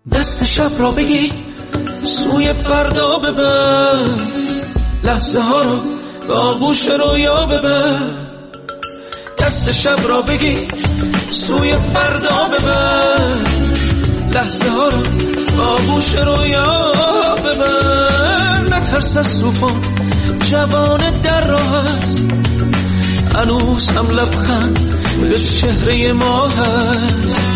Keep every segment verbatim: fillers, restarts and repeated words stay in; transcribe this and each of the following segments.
دست شب را بگی سوی فردا ببر، لحظه ها رو به آغوش رویا ببر. دست شب را بگی سوی فردا ببر، لحظه ها رو به آغوش رویا ببر. نترس از طوفان، جوان در راه است، هنوز هم لبخند به چهره ما هست.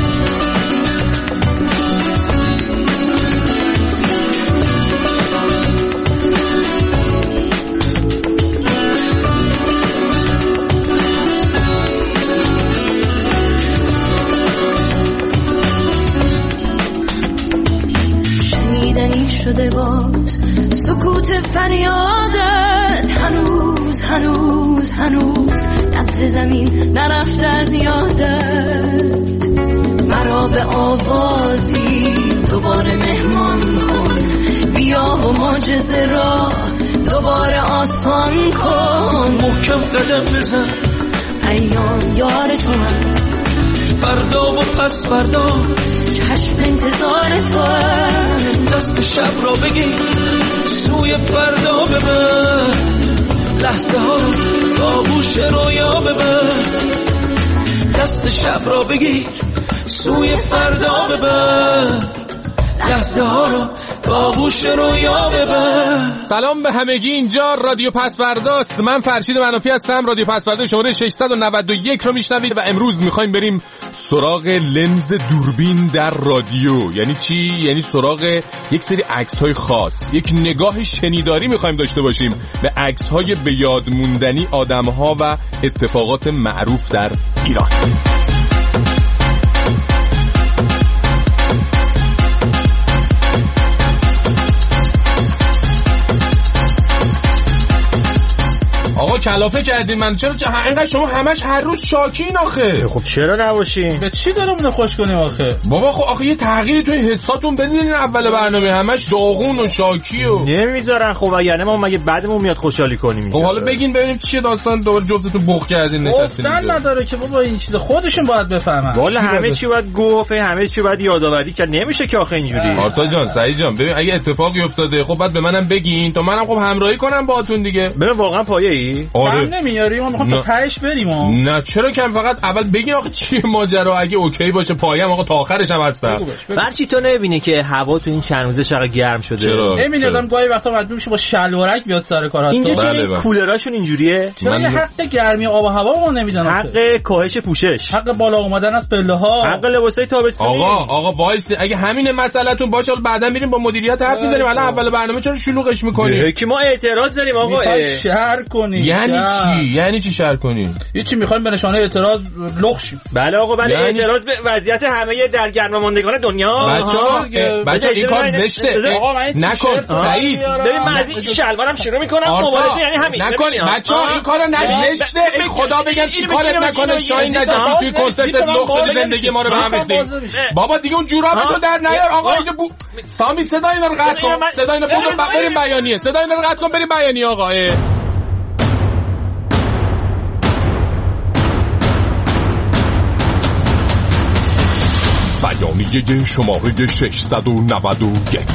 شده باز سکوت فریادت، هنوز هنوز هنوز نبض زمین نرفته از یادت. مرا به آوازی دوباره مهمان کن، بیا و معجزه را دوباره آسان کن. محکم قدم بزن، ایام یار تو هم، فردا و پس فردا چشم انتظار تو هم. دست شب را بگی سوی فردا ببر، لحظه ها رو به آغوش رویا ببر. دست شب را بگی سوی فردا ببر، لحظه ها رو به آغوش رویا ببر. سلام به همگی، اینجا رادیو پسورداست. من فرشید منافی هستم. رادیو پسوردا شماره ششصد و نود و یک رو میشنوید و امروز میخوایم بریم سراغ لنز دوربین در رادیو. یعنی چی؟ یعنی سراغ یک سری عکس‌های خاص، یک نگاه شنیداری میخوایم داشته باشیم به عکس‌های به یاد موندنی آدم‌ها و اتفاقات معروف در ایران. آقا کلافه کردین من. چرا چه اینقدر شما همش هر روز شاکین آخه؟ خب چرا نباشین؟ به چی دارمون خوش کنیم آخه؟ بابا خب آخه یه تغییری تو این حساتون بدین. اول برنامه همش داغون و شاکی و نمیذارن. خب یعنی ما مگه بعدمون میاد خوشحالی کنیم؟ خب حالا بگین ببینیم چیه داستان. دوباره جفتتون بخ کردین نشستین. گفتن نداره که بابا این چیز خودشون باید بفهمن. والا همه چی باید گفت، همه چی باید یادآوری کرد. نمیشه که آخه اینجوری. آرتا جان، سعید جان، ببین اگه اتفاقی افتاده خب بعد به منم بگین تا منم خب همراهی کنم باهاتون دیگه. ببین واقعا پایه‌ای؟ آره. نمیاریم ما میخوام تا تهش بریم. نه چرا کم، فقط اول بگین آخه چیه ماجرا. اگه اوکی باشه پایم آقا تا آخرش هم هستم. برچی تو نمیبینی که هوا تو این چند روزه چقدر گرم شده؟ چرا؟ نمیدونم گاهی وقتا مجبور میشه با شلوارک بیاد سر کار. اینجا چه بله بله. کولراشون اینجوریه؟ چرا یه حق گرمی آب و هوا رو نمیدن؟ حق کاهش پوشش، حق بالا اومدن از پله ها، حق لباسای تابستونی. آقا آقا وایس، اگه همین مسئلهتون باشه بعدا میریم با مدیریت حرف میزنیم. الان اول برنامه چرا شلوغش میکنی؟ که ما اعتراض داریم آقا. شهر کنی. یعنی چی؟ یعنی چی شهر کنی؟ یه چی میخوایم به نشانه اعتراض لخ شیم. بله آقا، بله یعنی اعتراض به وضعیت همه در گرم ماندگان دنیا. بچه‌ها بچه‌ها این کار زشته. نکن سعید. ببین من از این شلوارم شروع میکنم مبارزه، یعنی همین. نکن بچه‌ها این کارو نزشته. ای خدا بگم چی کارت نکنه. شاهین نجفی توی کنسرت لخ شده زندگی ما رو به هم ریخت. بابا دیگه اون جورابتو در نیار آقا. اینجا سامی صدای اینا رو قطع کن. صدای اینا رو بریم بیانیه. صدای اینا رو قطع کن بریم بیانیه آقا. بیانیه شماره ششصد و نود و یک.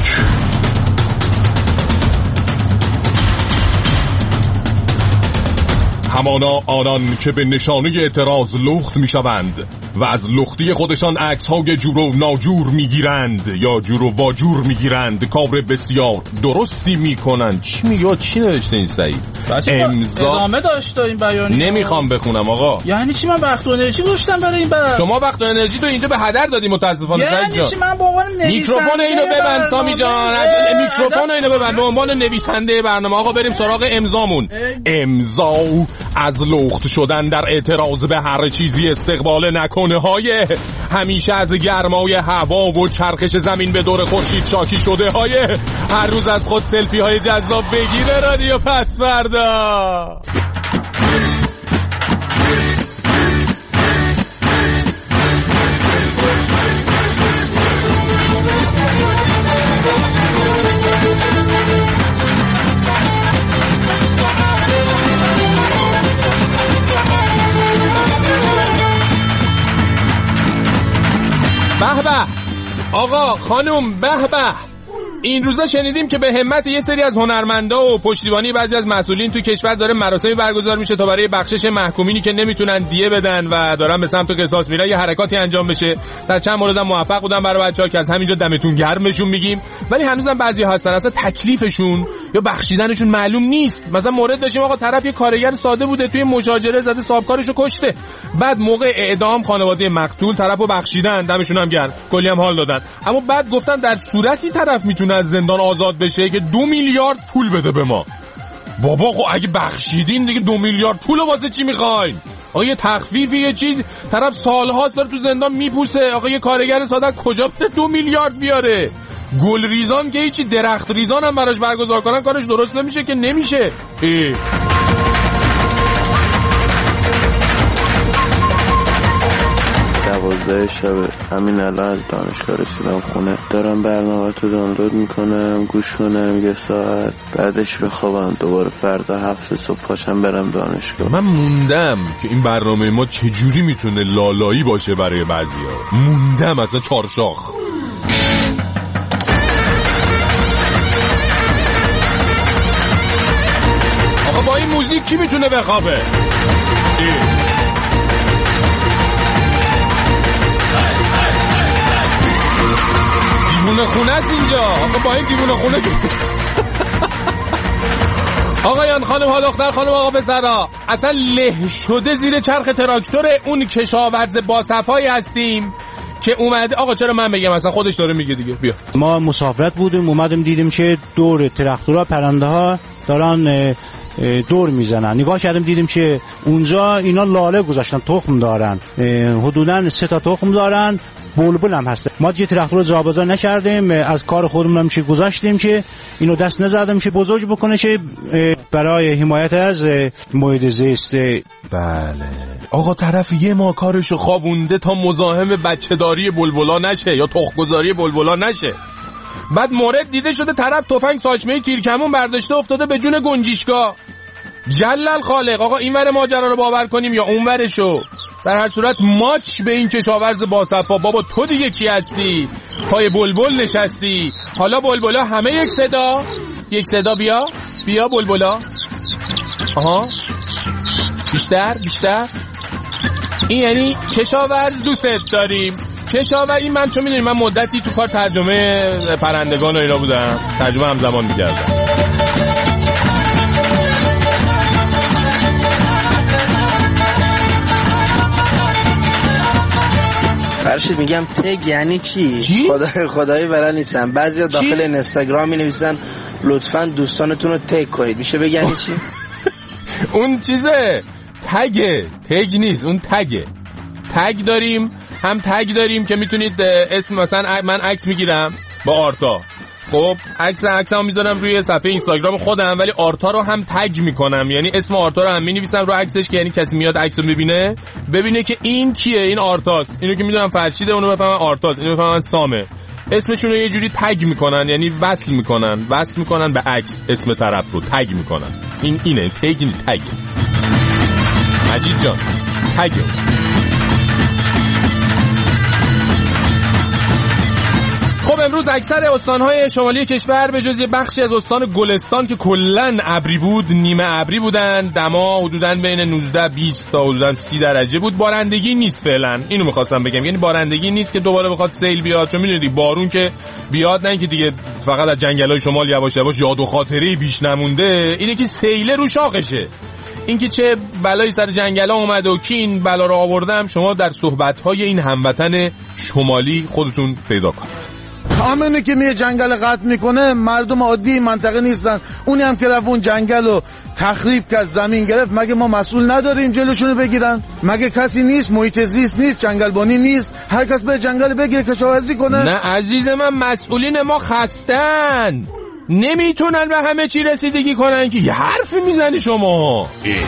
همانا آنان که به نشانه اعتراض لخت می شوند و از لختی خودشان عکس های جور و ناجور می گیرند یا جور و واجور می گیرند، کار بسیار درستی می کنند. چی می یا چی نوشته این سعید؟ امضا ادامه داشت این بیانیه. نمیخوام بخونم آقا. یعنی چی؟ من وقت و انرژی گذاشتم برای این بر. شما وقت و انرژی تو اینجا به هدر دادی متاسفانه سعید جان. یعنی چی؟ من به عنوان نویسنده میکروفون اینو ببند سامی جان. میکروفون اینو ببند به عنوان نویسنده برنامه. آقا بریم سراغ امضامون. امضا از لخت شدن در اعتراض به هر چیزی استقبال نکنه های همیشه از گرمای هوا و چرخش زمین به دور خورشید شاکی شده های هر روز از خود سلفی های جذاب بگیره رادیو پسوردا. به به آقا خانم به به، این روزا شنیدیم که به همت یه سری از هنرمندا و پشتیبانی بعضی از مسئولین تو کشور داره مراسمی برگزار میشه تا برای بخشش محکومینی که نمیتونن دیه بدن و دارن به سمت قصاص میرن یه حرکاتی انجام بشه. در چند مورد هم موفق بودن برای بچه‌ها که از همینجا دمتون گرمشون میگیم، ولی هنوزم بعضی هستن اصلا تکلیفشون یا بخشیدنشون معلوم نیست. مثلا مورد داشتیم آقا طرف یه کارگر ساده بوده توی مشاجره زده صاحبکارشو کشته، بعد موقع اعدام خانواده مقتول طرفو بخشیدن، دمشون هم گرم، کلی هم حال دادن، اما بعد گفتن در صورتی طرف میتونه از زندان آزاد بشه که دو میلیارد پول بده به ما. بابا خب اگه بخشیدین دیگه دو میلیارد پول واسه چی میخواین؟ آقا یه تخفیفی یه چیز، طرف سالهاست داره تو زندان میپوسه، آقا یه کارگر ساده کجا بره دو میلیارد بیاره؟ گل ریزان که هیچی، درخت ریزان هم براش برگزار کنن کارش درست نمیشه که نمیشه. ای. دوازده شب همین الان از دانشگاه رسیدم خونه، دارم برنامه تو دانلود میکنم گوش کنم یه ساعت، بعدش بخوابم، دوباره فردا هفت صبح پاشم برم دانشگاه. من موندم که این برنامه ما چجوری میتونه لالایی باشه برای بعضیا، موندم اصلا چارشاخ. آقا با این موزیک کی میتونه بخوابه؟ ای. دیوونه خونه است اینجا. آقا با این دیوونه خونه آقایان خانم ها دختر خانم آقا پسرا، اصلا له شده زیر چرخ تراکتور اون کشاورز با صفایی هستیم که اومده. آقا چرا من بگم، اصلا خودش داره میگه دیگه. بیا ما مسافرت بودیم، اومدیم دیدیم که دور تراکتورها پرنده ها دارن دور میزنن، نگاه کردیم دیدیم که اونجا اینا لاله گذاشتن، تخم دارن، حدوداً سه تا تخم دارن، بلبل هم هست. ما دیگه تراکتور رو جابجا نکردیم، از کار خودمون هم چه گذاشتیم که اینو دست نزدیم که بزرگ بکنه که برای حمایت از محیط زیست. بله آقا طرف یه ما کارشو خوابونده تا مزاحم بچه‌داری بلبلا نشه یا تخم‌گذاری بلبلا نشه. بعد مورد دیده شده طرف تفنگ ساچمه تیرکمون برداشته افتاده به جون گنجیشکا. جلل خالق. آقا این ور ماجرا رو باور کنیم یا اون ورشو؟ در هر صورت ماچ به این کشاورز با صفا. بابا تو دیگه کی هستی؟ پای بلبل نشستی. حالا بلبلا همه یک صدا، یک صدا. بیا بیا بلبلا. آها بیشتر بیشتر. این یعنی کشاورز دوست داریم. کشاورز این من چون میدونی من مدتی تو کار ترجمه پرندگان و اینا بودم، ترجمه همزمان میکردم. فرشید میگم تگ یعنی چی؟ چی؟ خدای خدایی بلد نیستم. بعضیا داخل اینستاگرام می نویسن لطفاً دوستانتون رو تگ کنید، میشه بگی یعنی چی؟ اون چیزه تگه، تگ نیست، اون تگه. تگ داریم، هم تگ داریم که میتونید اسم، مثلا من عکس میگیرم با آرتا، خب عکس عکسمو میذارم روی صفحه اینستاگرام خودم، ولی آرتا رو هم تگ میکنم، یعنی اسم آرتا رو هم مینویسم رو عکسش که یعنی کسی میاد عکس رو ببینه ببینه که این کیه، این آرتاست. اینو که میدونم فرشیده اونو بفهمن آرتاست، اینو بفهمن سامه. اسمشون رو یه جوری تگ میکنن، یعنی وصل میکنن، وصل میکنن به عکس اسم طرف رو تگ میکنن. این اینه تگ، اینه تگ. مجید جان تگ. خب امروز اکثر استانهای شمالی کشور به جز یه بخشی از استان گلستان که کلن ابری بود، نیمه ابری بودن، دما حدوداً بین نوزده بیست تا حدوداً سی درجه بود. بارندگی نیست فعلا، اینو می‌خواستم بگم، یعنی بارندگی نیست که دوباره بخواد سیل بیاد، چون می‌دونید بارون که بیاد نه که دیگه فقط از جنگل‌های شمال یواش یواش یاد و خاطره بیش نمونده، اینه که سیل رو شاخشه. اینکه چه بلایی سر جنگلا اومده و کی این بلا رو آوردم، شما در صحبت‌های این هموطن شمالی خودتون پیدا کنید. همینه که میه جنگل قطع میکنه، مردم عادی منطقه نیستن. اونی هم که رفت اون جنگل رو تخریب کرد، زمین گرفت، مگه ما مسئول نداریم جلوشونو بگیرن؟ مگه کسی نیست؟ محیط زیست نیست؟ جنگلبانی نیست؟ هر کس به جنگل بگیره کشاورزی کنه؟ نه عزیز من، مسئولین ما خستن، نمیتونن به همه چی رسیدگی کنن که یه حرفی میزنی شما.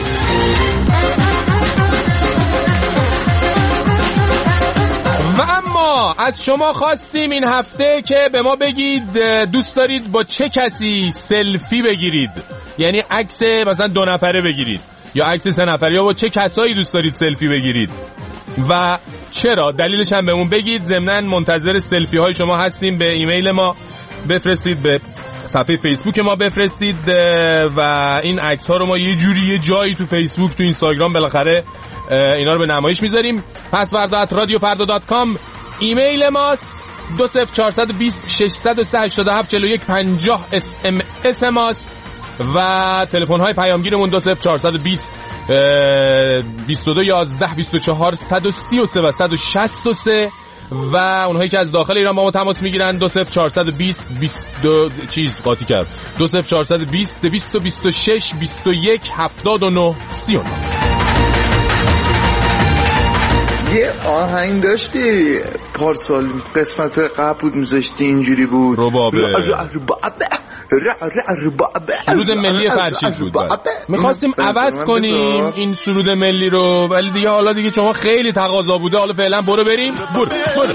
و اما از شما خواستیم این هفته که به ما بگید دوست دارید با چه کسی سلفی بگیرید، یعنی عکس مثلا دو نفره بگیرید یا عکس سه نفره، یا با چه کسایی دوست دارید سلفی بگیرید. و چرا دلیلش هم بهمون بگید. ضمناً منتظر سلفی های شما هستیم. به ایمیل ما بفرستید، به صفحه فیسبوک ما بفرستید و این عکس ها رو ما یه جوری یه جایی تو فیسبوک تو اینستاگرام بالاخره اینا رو به نمایش میذاریم. پسوردا ات رادیو فردا دات کام ایمیل ماست. دو صفر چهارصد و بیست ششصد و سه هشتاد و هفت چهل و یک پنجاه اس ام اس ماست و تلفن های پیامگیرمون دو صفر چهارصد و بیست بیست و دو یازده بیست و چهار صد و سی و سه و صد و شصت و سه و اونهایی که از داخل ایران با ما تماس میگیرن دو صفر چهارصد و بیست بیست و دو چیز قاطی کرد دو صفر چهارصد و بیست دویست و بیست و شش بیست و یک هفتاد و نه سی و نه. یه آهنگ داشتی پارسال قسمت قبل بود میذاشتی اینجوری بود ربابه سرود ملی فرشید بود. میخواستیم عوض کنیم این سرود ملی رو ولی دیگه حالا دیگه شما خیلی تقاضا بوده. حالا فعلا برو بریم برو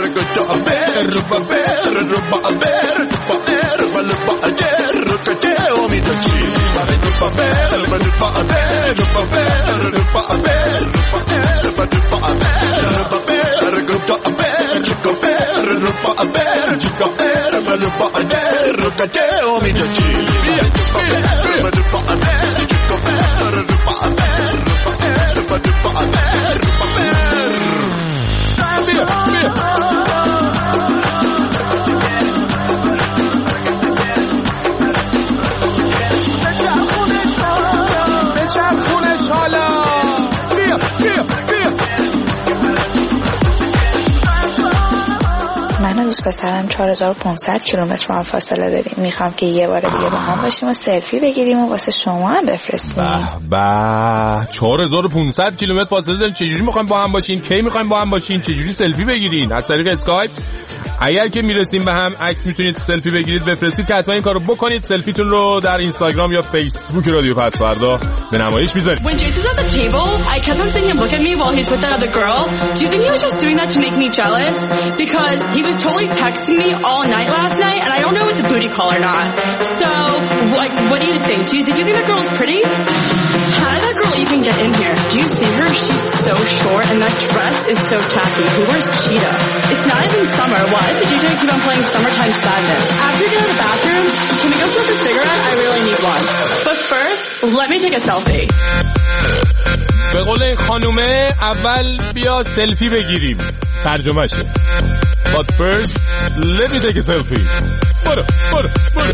من و دوست پسرم چهار هزار و پانصد کیلومتر با هم فاصله داریم. میخوام که یه بار دیگه با هم باشیم و سلفی بگیریم و واسه شما هم بفرستیم. به به چهار هزار و پانصد کیلومتر فاصله داریم. چجوری میخوایم با هم باشین؟ کی میخوایم با هم باشین؟ چجوری سلفی بگیرین؟ از طریق اسکایپ. اگر که میرسیم به هم عکس میتونید سلفی بگیرید بفرستید که حتما این کارو بکنید. سلفیتون رو در اینستاگرام یا فیسبوک رادیو پسوردا به نمایش میذارید. When Jason was at the table, I kept on seeing him look at me while he's with that other girl. Do you think he was just doing that to make me jealous? Because he was totally texting me all night last night, and I don't know if it's a booty call or not. So, like, what do you think? Do you, did you think that girl was pretty? How did that girl even get in here? Do you see her? She's so short, and that dress is so tacky. Who wears cheetah? It's not even summer. Why does the D J keep on playing Summertime Sadness? After you get out of the bathroom, can we go smoke a cigarette? I really need one. But first, let me take a selfie. به قول این خانومه اول بیا سلفی بگیریم. ترجمه شه. But first, let me take a selfie. برو برو برو.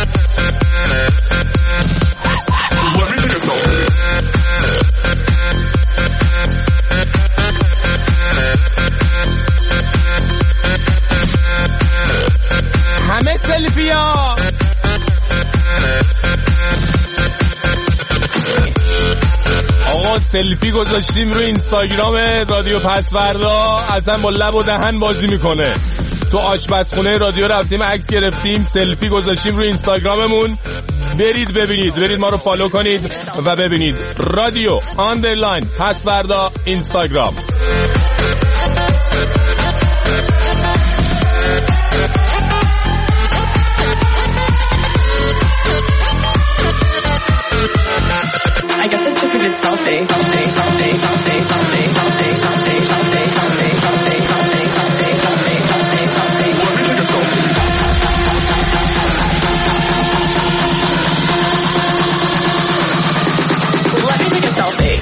Let me take a selfie. همه سلفی ها. آقا سلفی گذاشتیم روی اینستاگرام رادیو پسوردا اصلا با لب و دهن بازی میکنه. تو آشپزخونه رادیو رفتیم عکس گرفتیم سلفی گذاشتیم روی اینستاگراممون. برید ببینید، برید ما رو فالو کنید و ببینید رادیو آندرلاین پسوردا اینستاگرام. I guess I took a good selfie. Selfie, selfie, selfie, selfie, selfie, selfie, selfie, selfie, selfie, selfie, selfie, selfie, selfie, selfie. Let me take a selfie.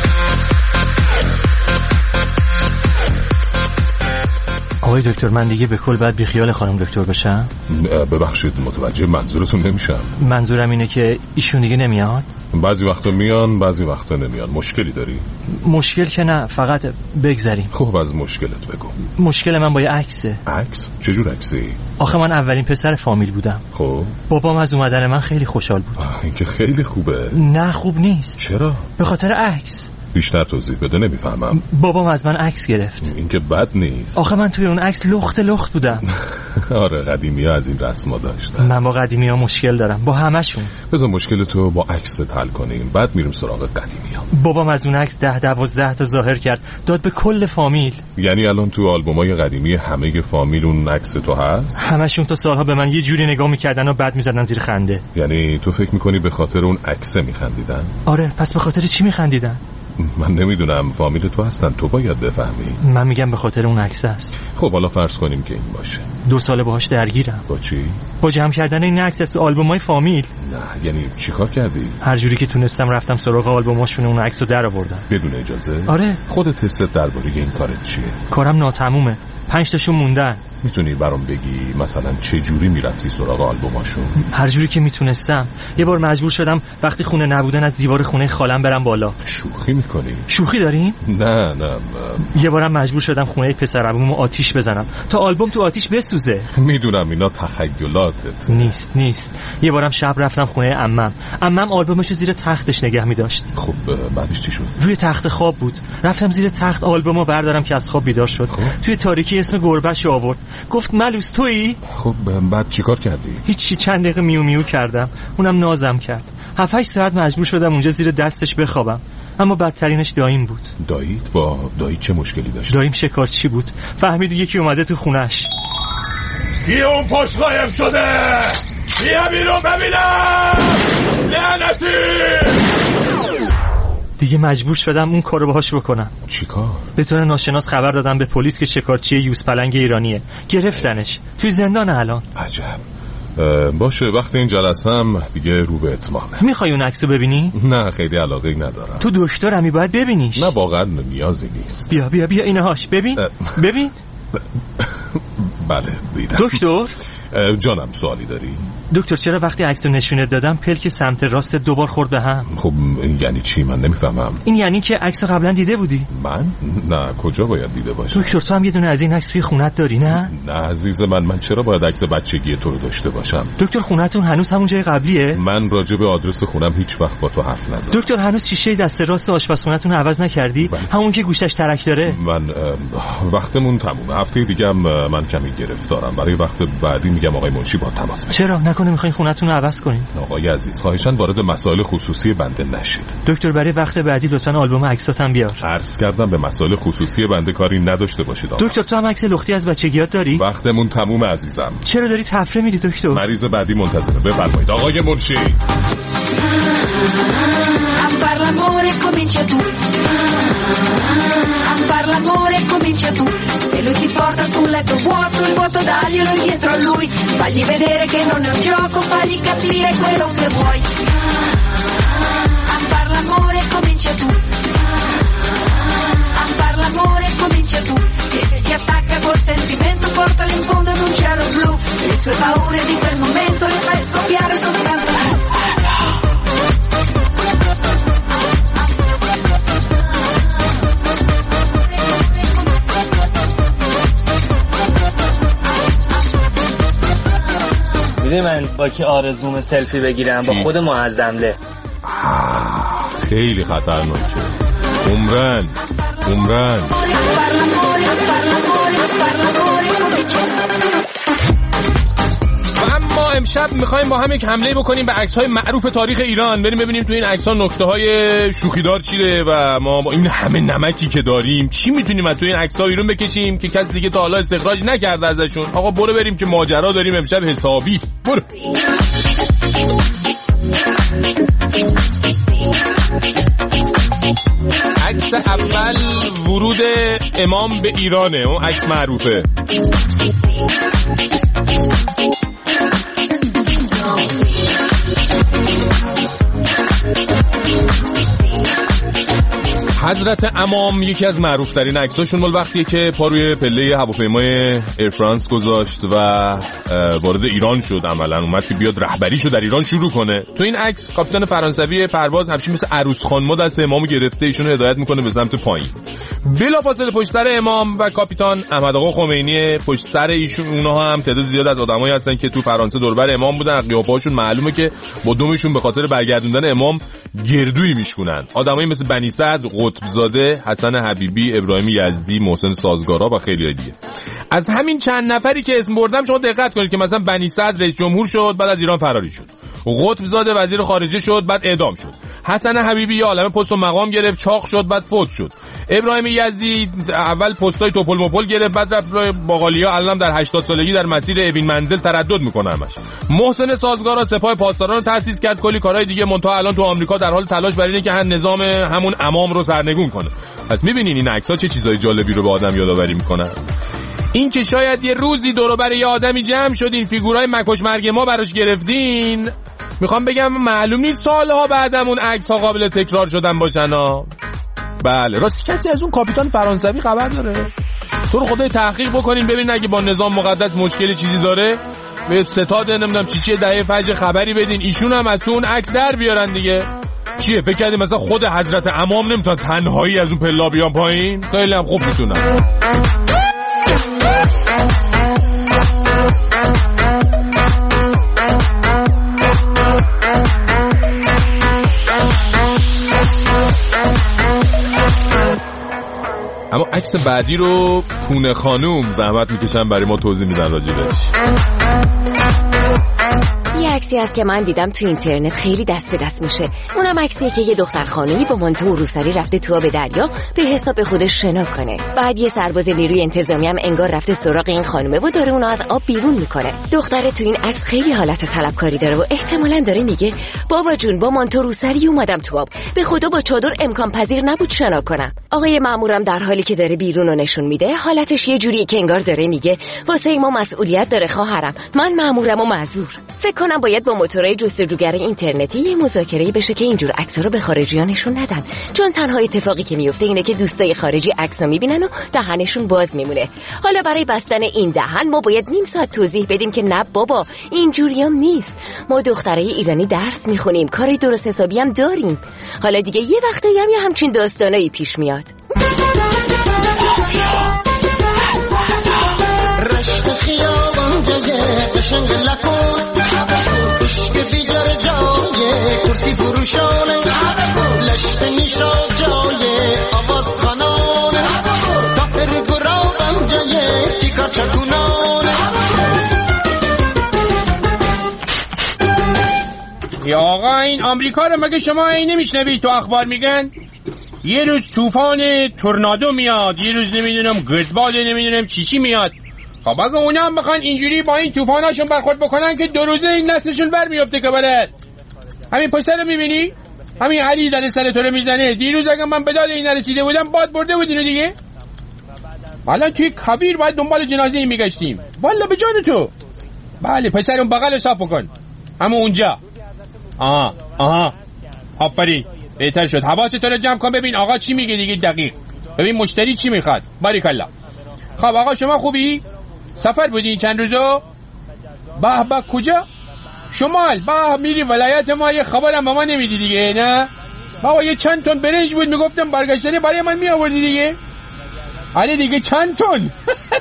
آقای دکتر من دیگه به کل باید بی خیال خانم دکتر بشم؟ ببخشید متوجه منظورتون نمیشم. منظورم اینه که ایشون دیگه نمیاد؟ بعضی وقتا میان بعضی وقتا نمیان. مشکلی داری؟ مشکل که نه، فقط بگذریم. خب از مشکلت بگو. مشکل من با یه عکسه. عکس؟ چجور عکسی؟ آخه من اولین پسر فامیل بودم. خب بابام از اومدن من خیلی خوشحال بود. این که خیلی خوبه. نه خوب نیست. چرا؟ به خاطر عکس. بیشتر توضیح بده نمیفهمم. بابام از من عکس گرفت. این که بد نیست. آخه من توی اون عکس لخت لخت بودم. آره قدیمی‌ها از این رسما داشتن. من با قدیمی‌ها مشکل دارم، با همشون. بذار مشکل تو با عکس حل کنیم بعد میریم سراغ قدیمی‌ها. بابام از اون عکس ده دوازده تا ظاهر کرد، داد به کل فامیل. یعنی الان تو آلبومای قدیمی همه فامیل اون عکس تو هست؟ همشون تا سالها به من یه جوری نگاه می‌کردن و بعد می‌زدن زیر خنده. یعنی تو فکر می‌کنی به خاطر اون عکس می‌خندیدن؟ آره، پس به خاطر چی می‌خندیدن؟ من نمیدونم، فامیل تو هستن، تو باید بفهمی. من میگم به خاطر اون عکس است. خب حالا فرض کنیم که این باشه. دو ساله باهاش درگیرم. با چی؟ با جمع کردن این عکس از آلبومای فامیل. نه یعنی چیکار کردی؟ هر جوری که تونستم رفتم سراغ آلبوماشون، اون عکسو درآوردم. بدون اجازه؟ آره. خودت حست درباره این کارت چیه؟ کارم ناتمومه. پنج تاشون موندن. میتونی برام بگی مثلا چه جوری میرفتی سراغ آلبوماشون؟ هر جوری که میتونستم. یه بار مجبور شدم وقتی خونه نبودن از دیوار خونه خالم برم بالا. شوخی میکنی؟ شوخی داریم؟ نه نه. یه بارم مجبور شدم خونه پسرعمومو آتیش بزنم تا آلبوم تو آتیش بسوزه. میدونم اینا تخیلاتت. نیست نیست. یه بارم شب رفتم خونه عمم. عمم آلبومشو زیر تختش نگه می‌داشت. خب بعدش چی شد؟ روی تخت خواب بود. رفتم زیر تخت آلبومو بردارم که از خواب بیدار شد. خب؟ توی تاریکی اسم گربه‌شو آورد. گفت ملوس تویی؟ خب بعد چیکار کردی؟ هیچی، چند دقیقه میو میو کردم. اونم نازم کرد. هفت هشت ساعت مجبور شدم اونجا زیر دستش بخوابم. اما بدترینش داییم بود. داییت؟ با دایی چه مشکلی داشت؟ داییم شکارچی بود. فهمید یکی اومده تو خونش. کی اون پشت قایم شده؟ بیا بیرون ببینم. لعنتی! دیگه مجبور شدم اون کارو باهاش بکنم. چیکار؟ به طور ناشناس خبر دادم به پلیس که شکارچی یوز پلنگ ایرانیه. گرفتنش. توی زندان الان. عجب. باشه وقتی این جلسم دیگه رو به اتمامه. میخوای اون عکسو ببینی؟ نه خیلی علاقه ندارم. تو دکترمی باید ببینیش. نه واقعا نیازی نیست. بیا بیا بیا اینهاش ببین. ببین. بله دیدم. دکتر جانم سوالی داری؟ دکتر چرا وقتی عکس رو نشونت دادم پلک سمت راست دوبار خورد به هم؟ خب این یعنی چی؟ من نمیفهمم. این یعنی که عکس قبلا دیده بودی؟ من؟ نه کجا باید دیده باشم؟ دکتر تو هم یه دونه از این عکس توی خونت داری نه؟ نه عزیز من، من چرا باید عکس بچگی تو رو داشته باشم؟ دکتر خونتون هنوز همون جای قبلیه؟ من راجع به آدرس خونم هیچ وقت با تو حرف نزدم. دکتر هنوز شیشه دست راست آشپزخونه‌تون رو عوض نکردی؟ بله. همون که گوشش ترک داره؟ من وقتمون تمومه. هفته دیگه هم من کمی گرفتارم. برای وقت بعدی میگم آقای منشی با تماس بگیرید. چرا نکنه میخواین خونتون رو عوض کنین؟ آقای عزیز خواهشاً وارد مسائل خصوصی بنده نشید. دکتر برای وقت بعدی لطفاً آلبوم عکساتم بیار. عرض کردم به مسائل خصوصی بنده کاری نداشته باشید آقا. دکتر تو هم عکس لختی از بچگیات داری؟ وقتمون تمومه عزیزم. چرا داری تفره میدی دکتر؟ مریض بعدی منتظره. بفرمایید آقای منشی. Far l'amore comincia tu, se lui ti porta sul letto vuoto, il vuoto daglielo dietro a lui, fagli vedere che non è un gioco, fagli capire quello che vuoi. A far l'amore comincia tu, a far l'amore comincia tu, e se si attacca col sentimento portalo in fondo ad un cielo blu, le sue paure di quel momento le fai scoppiare soltanto tu. من با کی آرزوم سلفی بگیرم با خود معظمله. خیلی خطرناکه. عمرن عمرن اما امشب میخوایم با هم یک حمله بکنیم به عکس‌های معروف تاریخ ایران. بریم ببینیم تو این عکس‌ها نکته‌های شوخیدار چیه و ما با این همه نمکی که داریم چی میتونیم از تو این عکس‌ها بیرون بکشیم که کسی دیگه تا حالا استخراج نکرده ازشون. آقا برو بریم که ماجرا داریم امشب حسابی. برو. عکس اول ورود امام به ایرانه. اون عکس معروفه. حضرت امام یکی از معروف ترین عکساشون مال وقتیه که پا روی پله هواپیمای ایر فرانس گذاشت و وارد ایران شد. عملاً اومد که بیاد رهبریشو در ایران شروع کنه. تو این عکس کاپیتان فرانسوی پرواز همچین مثل عروس خانم دست امامو گرفته ایشونو هدایت میکنه به سمت پایین. بلافاصله پشت سر امام و کاپیتان احمد آقا خمینی پشت سر ایشون. اونها هم تعداد زیاد از آدمایی هستن که تو فرانسه دوربر امام بودن. از قیافه‌هاشون معلومه که با دومشون به خاطر برگردوندن امام گردویی میشکنن. آدمایی مثل بنی صدر، قطب قطبزاده، حسن حبیبی، ابراهیم یزدی، محسن سازگارا و خیلی دیگه. از همین چند نفری که اسم بردم شما دقت کنید که مثلا بنی صدر رئیس جمهور شد، بعد از ایران فراری شد. قطبزاده وزیر خارجه شد، بعد اعدام شد. حسن حبیبی یه عالمه پست و مقام گرفت، چاق شد، بعد فوت شد. ابراهیم یزدی اول پستای توپل مپل گرفت، بعد رفت باقالیا، الان در هشتاد سالگی در مسیر اوین منزل تردد میکنه همش. محسن سازگارا سپاه پاسداران رو تأسیس کرد، کلی کارهای دیگه، منتها الان تو آمریکا در حال تلاش برای اینه که هر نظام همون امام رو سرنگون کنه. پس میبینین این عکس‌ها چه چیزای جالبی رو به آدم یادآوری میکنن. این که شاید یه روزی دور و بر یه آدمی جمع شدین فیگورای مکش مرگ ما براش گرفتین، میخوام بگم معلوم نیست سالها بعدم اون عکس‌ها قابل تکرار شدن باشن ها. بله راستی کسی از اون کاپیتان فرانسوی خبر داره؟ تو رو خدای تحقیق بکنین ببینین اگه با نظام مقدس مشکلی چیزی داره، به ستاد نمیدونم چی چی دهه فجر خبری بدین، ایشون هم از تو اون عکس در بیارن دیگه. چیه فکر کردی مثلا خود حضرت امام نمیتونن تنهایی از اون پلا بیان پایین؟ خیلی هم خوب میتونن. اما عکس بعدی رو پونه خانوم زحمت میکشن برای ما توضیح میدن راجبش. یه عکسی هست که من دیدم تو اینترنت خیلی دست به دست میشه. اونم عکسیه که یه دختر خانومی با مانتو و روسری رفته تو آب دریا به حساب خودش شنا کنه. بعد یه سرباز نیروی انتظامی هم انگار رفته سراغ این خانومه و داره اونو از آب بیرون میکنه. دختره تو این عکس خیلی حالت طلبکاری داره و احتمالاً داره میگه بابا جون با مانتو روسری اومدم تو آب، به خدا با چادر امکان پذیر نبود شنا کنم. آقای مامورم در حالی که داره بیرون رو نشون میده حالتش یه جوریه که انگار داره میگه واسه ما مسئولیت داره خواهرم، من مامورم و معذور. فکر کنم باید با موتورهای جستجوگر اینترنتی یه مذاکره بشه که اینجور عکس‌ها رو به خارجی‌ها نشون ندن، چون تنها اتفاقی که میفته اینه که دوستای خارجی عکس‌ها میبینن و دهنشون باز میمونه. حالا برای بستن این دهن ما باید نیم ساعت توضیح بدیم که نه بابا اینجوریام نیست، ما دخترای ایرانی درس میخونیم، کاری درست حسابی هم داریم. حالا دیگه یه وقتایی هم یه همچین داستانایی پیش میاد. رشت خیابان جایه قشنگ لکن عشق بیجار جایه کرسی فروشانه لشت نیشا جایه آواز خانانه تاپر گرابم جایه کی کار چکونانه. یا آقا این آمریکا رو مگه شما این نمیشنوید تو اخبار میگن یه روز طوفان تورنادو میاد، یه روز نمیدونم گردباد نمیدونم چی چی میاد. خب اگه اونا هم بخوان اینجوری با این طوفاناشون برخورد بکنن که دو روزه این نسلشون برمیفته که بلد. همین پسر رو میبینی؟ همین علی در سر تو رو میزنه. دیروز اگه من به داد این نرسیده بودم باد برده بودینو دیگه. حالا توی کبیر باید دنبال جنازه این میگشتیم. والا به جان تو. بله پسر اون بغل صاف بکن. همون اونجا. آها آها آفرین بهتر شد. حواستو رو جمع کن ببین آقا چی میگه دیگه دقیق. ببین مشتری چی میخواد. باریکالله. خب آقا شما خوبی؟ سفر بودی چند روزو؟ به به کجا؟ شمال. به میری ولایت ما، یه خبرم به ما نمیدی دیگه نه؟ بابا یه چند تن برنج بود میگفتم برگشتنی برای من میآوردی دیگه. آره دیگه چند تن.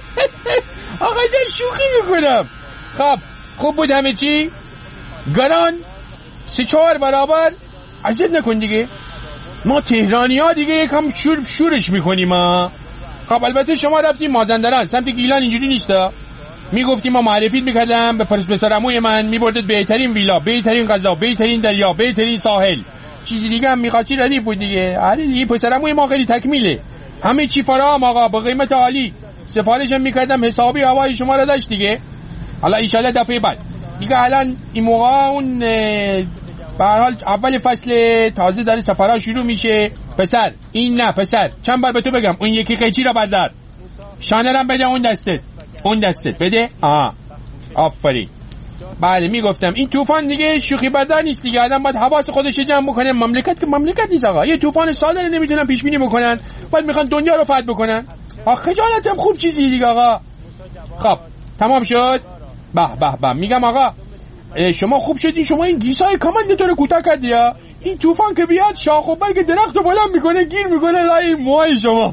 آقا جان شوخی میکنم. خب خوب بود همه چی؟ گران سه چهار برابر عزت نکن دیگه. ما تهرانی ها دیگه یکم شور شورش میکنیم ها. خب البته شما رفتیم مازندران سمت گیلان اینجوری نیستا. میگفتیم ما معرفیت میکردم به پرس پسرعموی من، میبردت بهترین ویلا، بهترین غذا، بهترین دریا، بهترین ساحل. چیزی دیگه هم میخواستی ردیف بود دیگه. آره دیگه پسرعموی ما خیلی تکمیله، همه چی فراهم آقا با قیمت عالی. سفارشم میکردم حسابی هوای شما رو داشت دیگه. حالا ان شاء الله دفعه بعد دیگه. الان این موقع اون به هر حال اول فصل تازه داره سفرها شروع میشه. پسر این نه پسر چند بار به تو بگم اون یکی قیچی رو بردار، شانرم بده اون دستت، اون دستت بده. آها آفرین. بله میگفتم این طوفان دیگه شوخی بردار نیست دیگه. آدم باید حواس خودش جمع بکنه. مملکت که مملکت نیست آقا. یه طوفان ساده نمیتونن پیش بینی بکنن، باید میخوان دنیا رو فتح بکنن. آخ خجالتم خوب چیزی دیگه آقا. خب تمام شد. به به به میگم آقا شما خوب شدین. شما این گیسای کامندتون رو کوتاه کردی یا این طوفان که بیاد شاخ و برگ درخت رو بلند میکنه گیر میکنه لای موهای شما.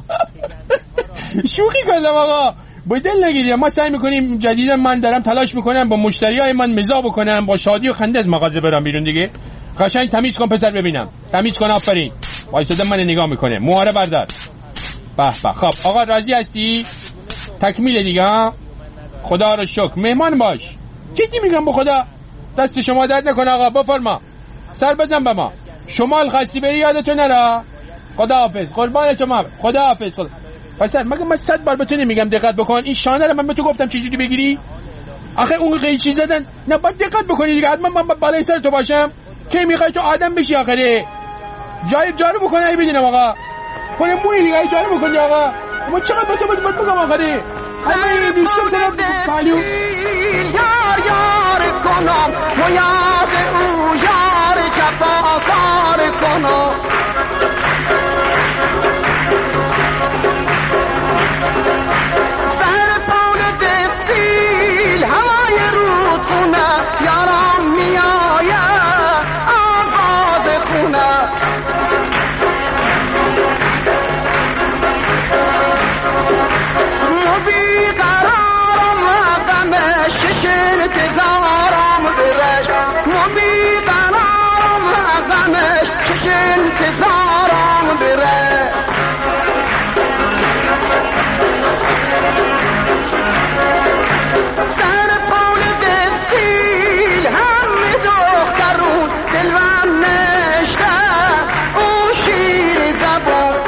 شوخی کردم آقا، با دل نگیری. ما سعی میکنیم جدیدا من دارم تلاش میکنم با مشتریای من مزاح بکنم، با شادی و خنده از مغازه برام بیرون دیگه. قشنگ تمیز کن پسر ببینم. تمیز کن آفرین. وایساده من نگاه میکنه. موهاره بردار. به به. خب آقا راضی هستی؟ تکمیل دیگه. خدا رو شکر. مهمان باش. جدی میگم به خدا. دست شما درد نکنه آقا. بفرما. سر بزن به ما. شمال خاصی بری یادتون نره. خداحافظ. قربانتون ما. خداحافظ. خدا. پسر مگه من صد بار بهتون میگم دقت بکن. این شانه رو من به تو گفتم چه جوری بگیری؟ آخه اون قیچی زدن. نه باید دقت بکنی دیگه. حتما من بالای سر تو باشم. کی میخوای تو آدم بشی آخره؟ جای جارو بکنه ای بدینم آقا. کنه موی دیگه جارو بکنی آقا. ما چقدر با تو باید بگم آخره؟ همه بیشتر طرف پالو. یار یار کنم و یاد او یار جفاکار کنم. سر پول دستیل هوای رودخونه یارم میآید آباد خونه. مبی قرارم غم ششن انتظارم برش. مبی قرارم غم ششن انتظارم برش. سر پول دستیل همه دخترون دلوم نشته او شیر زبون.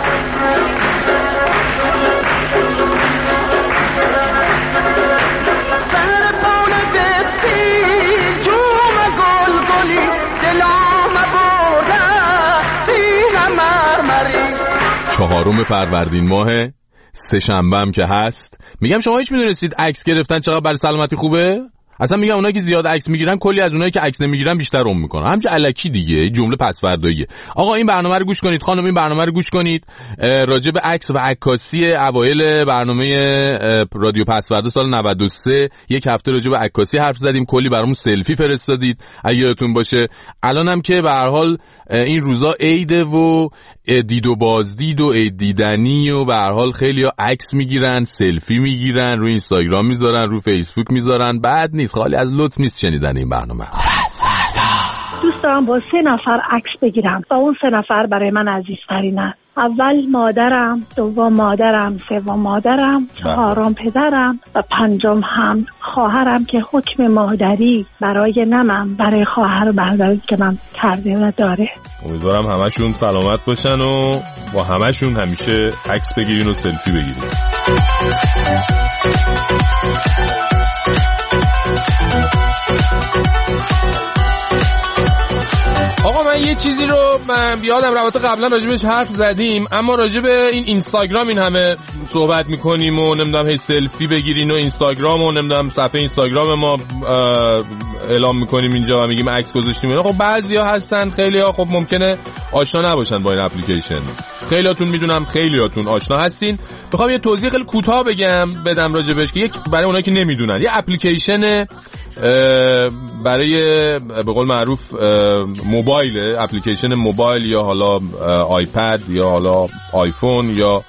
سر پول دستیل جوم گل گلی دلام برده سینه مرمری. چهارم فروردین ماه، سه شنبه هم که هست. میگم شما هیچ میدونستید عکس گرفتن چقدر برای سلامتی خوبه؟ اصلا میگم اونایی که زیاد عکس میگیرن کلی از اونایی که عکس نمیگیرن بیشتر عمر میکنن. همچه الکی دیگه، جمله پس فرداییه. آقا این برنامه رو گوش کنید، خانم این برنامه رو گوش کنید. راجع به عکس و عکاسی اوایل برنامه رادیو پس فردا سال نود و سه یک هفته راجع به عکاسی حرف زدیم، کلی برامون سلفی فرستادید اگه یادتون باشه. الانم که به هر حال این روزا عید و دید و بازدید و عید دیدنی و به هر حال خیلی‌ها عکس میگیرن، سلفی میگیرن، روی اینستاگرام میذارن، رو فیسبوک میذارن. بعد نیست، خالی از لطف نیست شنیدن این برنامه. دوست دارم با سه نفر عکس بگیرم و اون سه نفر برای من عزیزترینن. اول مادرم، دوم مادرم، سوم مادرم، چهارم پدرم و پنجم هم خواهرم که حکم مادری برای نمم برای خواهر و برادری که من کرده و داره. امیدوارم همشون سلامت باشن و با همشون همیشه عکس بگیرین و سلفی بگیرین. آقا من یه چیزی رو من بیادم رابطه قبلا راجبش حرف زدیم، اما راجب این اینستاگرام این همه صحبت میکنیم و نمیدونم هی سلفی بگیرین و اینستاگرام و نمیدونم صفحه اینستاگرام ما اعلام میکنیم اینجا و میگیم عکس گذاشتیم. خب بعضیا هستن خیلیا خب ممکنه آشنا نباشن با این اپلیکیشن. خیلیاتون میدونم خیلیاتون آشنا هستین. میخوام یه توضیح خیلی کوتاه بگم بدم راجبش که یک برای اونایی که نمیدونن یه اپلیکیشن برای به قول معروف موبایل، اپلیکیشن موبایل یا حالا آیپد یا حالا آیفون یا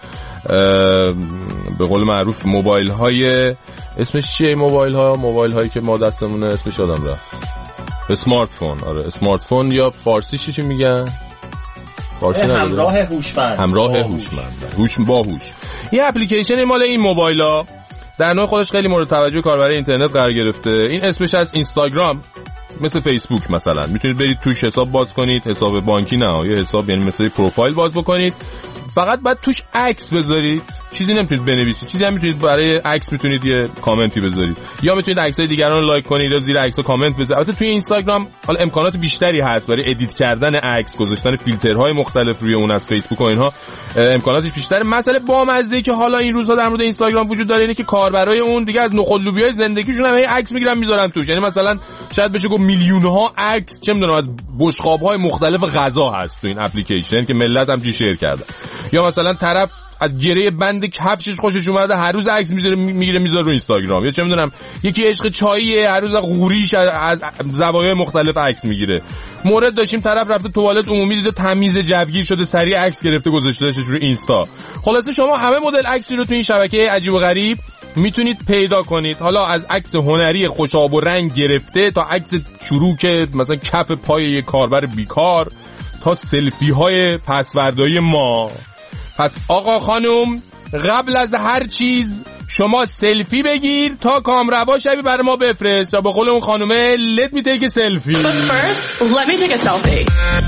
به قول معروف موبایل های اسمش چیه؟ موبایل ها موبایل هایی که ما دستمونه اسمش یادم رفت. اسمارت فون. آره اسمارت فون یا فارسیش چی میگن؟ فارسی همراه هوشمند. همراه هوشمند. هوش باهوش. یه اپلیکیشن مال این موبایلا در نوع خودش خیلی مورد توجه کاربر اینترنت قرار گرفته. این اسمش از اینستاگرام، مثل فیسبوک مثلا. میتونید برید توش حساب باز کنید، حساب بانکی نه، یه حساب یعنی مثل پروفایل باز بکنید. فقط بعد توش عکس بذارید، چیزی نمیتونید بنویسید، چیزی هم میتونید برای عکس میتونید یه کامنتی بذارید یا میتونید عکسای دیگران رو لایک کنید یا زیر عکس‌ها کامنت بذارید. البته توی اینستاگرام حالا امکانات بیشتری هست برای ادیت کردن عکس، گذاشتن فیلترهای مختلف روی اون از فیسبوک و اینها امکاناتش بیشتره. مسئله بامزه‌ای که حالا این روزها در مورد اینستاگرام وجود داره اینه که کاربرای اون دیگه از نخل لوبیای زندگیشون هم عکس میگیرن میذارن توش. یعنی مثلا شاید بشه گفت میلیون‌ها عکس چه میدونم از بشقاب‌های مختلف غذا هست تو این اپلیکیشن که ملت هم چی شیر کردن. یا مثلا طرف از گره بند کفشش خوشش اومده هر روز عکس میذاره میگیره میذاره رو اینستاگرام. یا چه میدونم یکی عشق چاییه هر روز قوریش از زوایای مختلف عکس میگیره. مورد داشتیم طرف رفته توالت عمومی دیده تمیز جوگیر شده سریع عکس گرفته گذاشتهش رو اینستا. خلاصه شما همه مدل عکسی رو تو این شبکه عجیب و غریب میتونید پیدا کنید. حالا از عکس هنری خوشاب و رنگ گرفته تا عکس چروک مثلا کف پای یک کاربر بیکار تا سلفی های پسوردایی ما. پس آقا خانم قبل از هر چیز شما سلفی بگیر تا کامروا شوی برای ما بفرست یا به قول اون خانومه let me take a selfie. But first, let me take a selfie.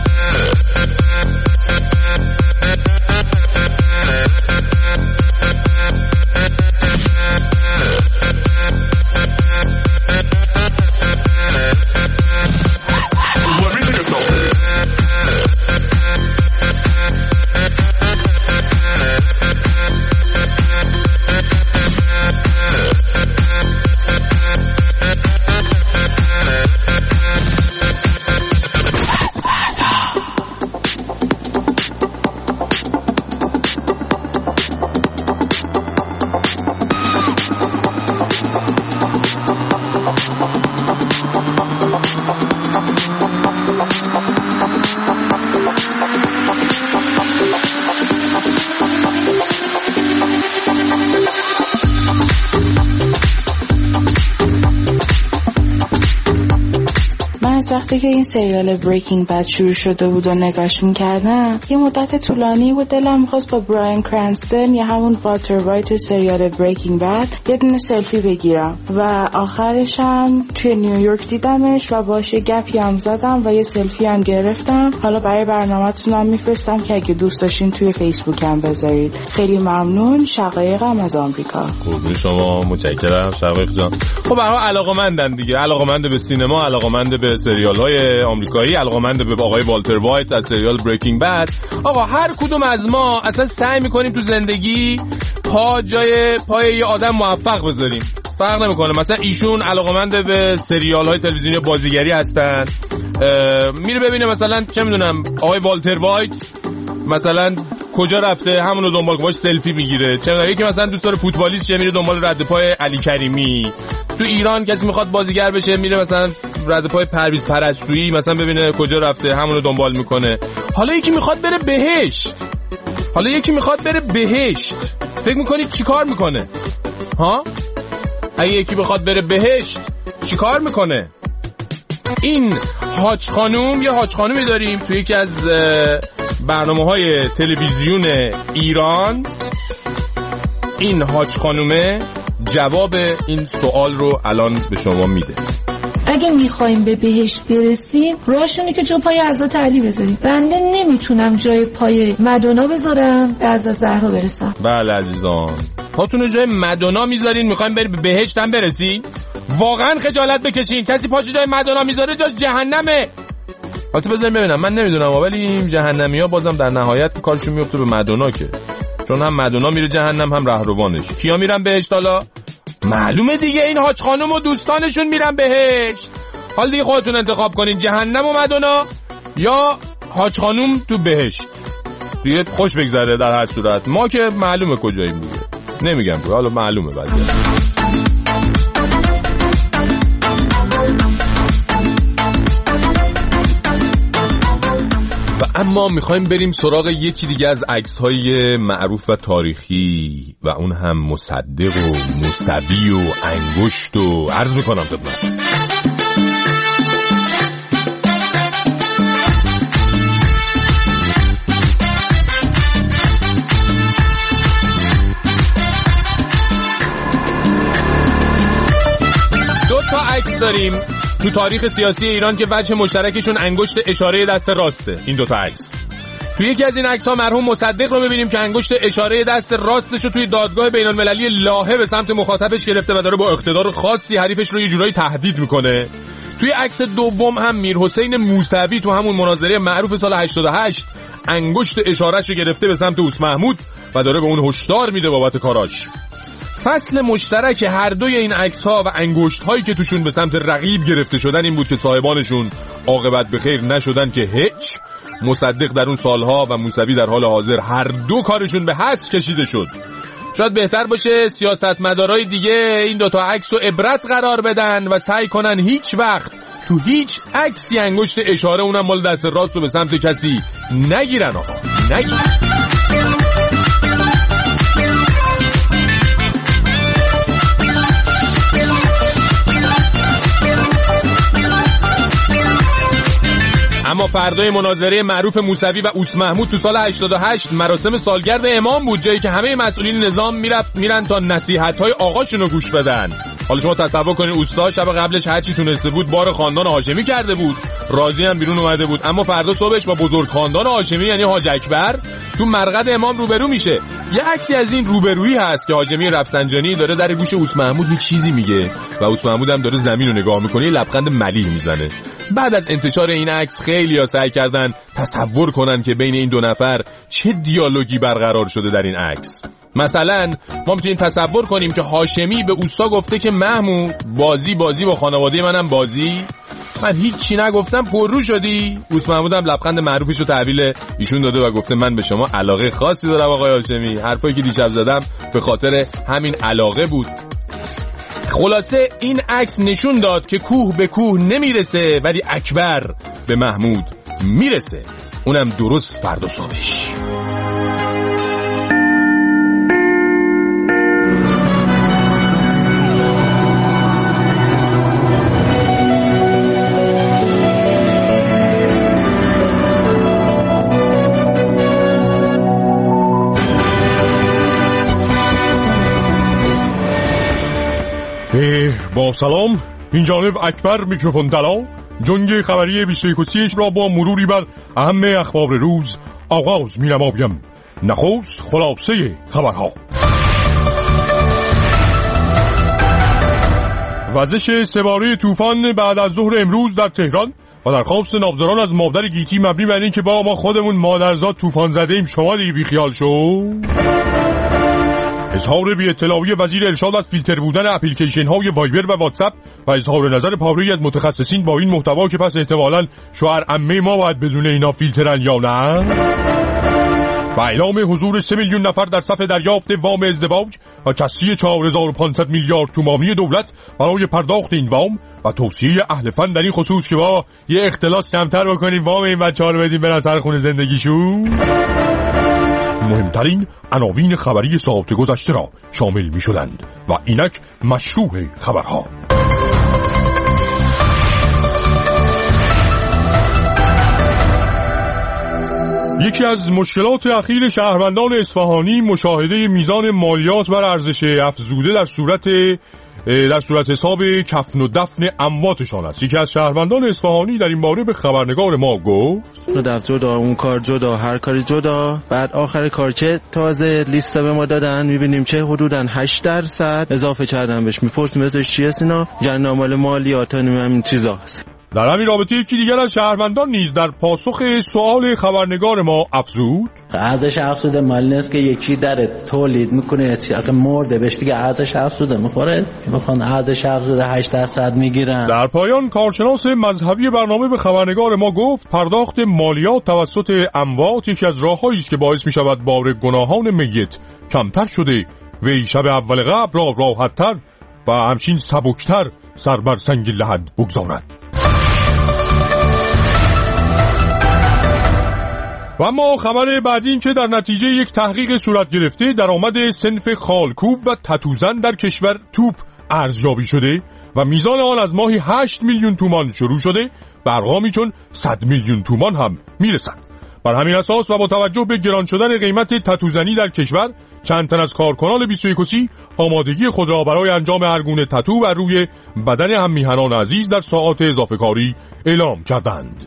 وقتی که این سریال بریکینگ بد شروع شده بود و نگاش میکردم یه مدت طولانی بود دلم میخواست با برایان کرنستون یا همون والتر وایت سریال بریکینگ بد یه دونه سلفی بگیرم و آخرشم توی نیویورک دیدمش و باشه گپی هم زدم و یه سلفی هم گرفتم. حالا برای برنامه‌تون هم میفرستم که اگه دوست داشتین توی فیسبوک هم بذارید. خیلی ممنون. شقایقم از آمریکا. قربون شما، متشکرم شقایق جان. خب برای علاقه‌مندن دیگه، علاقه‌مند به سینما، علاقه‌مند به سریال‌های آمریکایی، علاقه‌مند به آقای والتر وایت از سریال بریکینگ بد. آقا هر کدوم از ما اصلا سعی می‌کنیم تو زندگی پا جای پای یه آدم موفق بذاریم. فرق نمی‌کنه، مثلا ایشون علاقه‌مند به سریال‌های تلویزیونی بازیگری هستن، میره ببینه مثلا چه می‌دونم آقای والتر وایت مثلا کجا رفته، همونو دنبال باش سلفی میگیره. چه می‌دونم یکی مثلا دوست داره فوتبالیست شه، میره دنبال رد پای علی کریمی. تو ایران کسی میخواد بازیگر بشه، میره مثلا رد پای پرویز پرستویی مثلا ببینه کجا رفته، همونو دنبال میکنه. حالا یکی میخواد بره بهشت، حالا یکی میخواد بره بهشت، فکر میکنید چیکار میکنه؟ ها؟ اگه یکی بخواد بره بهشت چیکار میکنه؟ این حاج خانوم، یه حاج خانومی داریم توی یکی از برنامه‌های تلویزیون ایران. این حاج خانومه جواب این سوال رو الان به شما میده. اگه میخوایم به بهشت برسیم راهشونه که جا پای حضرت علی بذاریم. بنده نمیتونم جای پای مدونا بذارم به حضرت زهرا برسم. بله عزیزان، پاتون جای مدونا میذارین میخوایم بریم به بهشت هم برسین؟ واقعا خجالت بکشین. کسی پاشو جای مدونا میذاره جاش جهنمه. البته بذارین ببینم، من نمیدونم ولی این جهنمیا بازم در نهایت کارشون میفته به مدونا، که چون هم مدونا میره جهنم هم رهروانش. کیا میرن بهشت حالا؟ معلومه دیگه، این حاج خانم و دوستانشون میرن بهشت. حالا دیگه خودتون انتخاب کنین، جهنم و مدونا یا حاج خانم تو بهشت. دیگه خوش بگذره در هر صورت. ما که معلومه کجاییم دیگه، نمیگم تو، حالا معلومه بعد. و اما میخوایم بریم سراغ یکی دیگه از عکس‌های معروف و تاریخی و اون هم مصدق و موسوی و انگشت و عرض میکنم خدمت. دو تا عکس داریم تو تاریخ سیاسی ایران که وجه مشترکشون انگشت اشاره دست راسته. این دو تا عکس، تو یکی از این عکس‌ها مرحوم مصدق رو می‌بینیم که انگشت اشاره دست راستش رو توی دادگاه بین‌المللی لاهه به سمت مخاطبش گرفته و داره با اقتدار خاصی حریفش رو یه جورایی تهدید میکنه. توی عکس دوم هم میرحسین موسوی تو همون مناظره معروف سال هشتاد و هشت انگشت اشارهش رو گرفته به سمت اوس محمود و داره به اون هشدار میده بابت کاراش. فصل مشترک هر دوی این عکس‌ها و انگشت‌هایی که توشون به سمت رقیب گرفته شدن این بود که صاحبانشون عاقبت به خیر نشدن که هیچ. مصدق در اون سالها و موسوی در حال حاضر هر دو کارشون به حذف کشیده شد. شاید بهتر باشه سیاستمدارای دیگه این دوتا عکس رو عبرت قرار بدن و سعی کنن هیچ وقت تو هیچ عکسی انگشت اشاره اونم مال دست راست رو به سمت کسی نگیرن. آقا نگیرن. اما فردای مناظره معروف موسوی و اوس محمود تو سال هشتاد و هشت مراسم سالگرد امام بود، جایی که همه مسئولین نظام میرفت میرن تا نصیحت‌های آقاشونو گوش بدن. حالا شما تصور کنید اوستا شب قبلش هر چی تونسته بود بار خاندان هاشمی کرده بود، راضی هم بیرون اومده بود، اما فردا صبحش با بزرگ خاندان هاشمی یعنی حاج اکبر تو مرقد امام روبرو میشه. یه عکسی از این روبرویی هست که هاشمی رفسنجانی داره در گوش اوس محمود یه چیزی میگه و اوس محمود هم داره زمین رو نگاه میکنه، لبخند ملیح میزنه. بعد از انتشار این عکس خیلی‌ها سعی کردن تصور کنن که بین این دو نفر چه دیالوگی برقرار شده در این عکس. مثلا ما میتونیم تصور کنیم که هاشمی به اوستا گفته که محمود بازی بازی با خانواده منم بازی، من هیچ چی نگفتم پررو شدی. اوس محمود هم لبخند معروفش رو تحویل ایشون داده و گفته من به شما علاقه خاصی دارم آقای هاشمی، حرفایی که دیشب زدم به خاطر همین علاقه بود. خلاصه این عکس نشون داد که کوه به کوه نمیرسه ولی اکبر به محمود میرسه، اونم درست فردا صبحش. با سلام، این جانب اکبر میکروفون طلا، جنگ خبری بیست و یک و سی را با مروری بر اهم اخبار روز آغاز می‌نمایم. نخست خلاصه خبرها. وزش سه‌باره طوفان بعد از ظهر امروز در تهران و درخواست نامزدان از مادر گیتی مبنی بر این که با ما خودمون مادرزاد طوفان زده ایم شما دیگه بیخیال شو. اظهار بی اطلاعی وزیر ارشاد از فیلتر بودن اپلیکیشن های وایبر و واتساپ و اظهار نظر پاوری از متخصصین با این محتوا که پس احتمالاً شوهر عمه ما باید بدون اینا فیلترن یا نه. و اعلام حضور سه میلیون نفر در صف دریافت وام ازدواج و کسری چهار هزار و پانصد میلیارد تومانی دولت برای پرداخت این وام و توصیه اهل فن در این خصوص که با یه اختلاس کمتر بکنیم وام این بچه‌ها رو بدیم برن سر خونه زندگیشون. مهمترین عناوین خبری ساعت گذشته را شامل می شدند و اینک مشروع خبرها. یکی از مشکلات اخیر شهروندان اصفهانی مشاهده میزان مالیات بر ارزش افزوده در صورت در صورت حساب کفن و دفن امواتشان است. یکی از شهروندان اصفهانی در این باره به خبرنگار ما گفت دفتر جدا، اون کار جدا، هر کاری جدا. بعد آخر کار که تازه لیست به ما دادن میبینیم که حدوداً هشت درصد اضافه کردن بهش. میپرسیم ازش چیه اینا؟ جناب مال مالیات همین چیزا هست. در همین رابطه یکی دیگر از شهروندان نیز در پاسخ سوال خبرنگار ما افزود ارزش افزوده مال نیست که یکی در تولید میکنه اگه مرده بهش دیگه ارزش افزوده میخوره، میخوان ارزش افزوده هشت درصد میگیرن. در پایان کارشناس مذهبی برنامه به خبرنگار ما گفت پرداخت مالیات توسط اموات یکی از راههایی است که باعث میشود بار گناهان میت کمتر شده و شب اول قبر را راحت‌تر و همچین سبکتر سر بر سنگ لحد بگذارد. و اما خبر بعدی این که در نتیجه یک تحقیق صورت گرفته درآمد صنف خالکوب و تتوزن در کشور توپ ارزیابی شده و میزان آن از ماهی هشت میلیون تومان شروع شده به ارقامی چون صد میلیون تومان هم میرسد. بر همین اساس و با توجه به گران شدن قیمت تتوزنی در کشور، چند تن از کارکنان بیست و یک و سی آمادگی خود را برای انجام هر گونه تتو بر روی بدن هم میهنان عزیز در ساعات اضافه کاری اعلام کردند.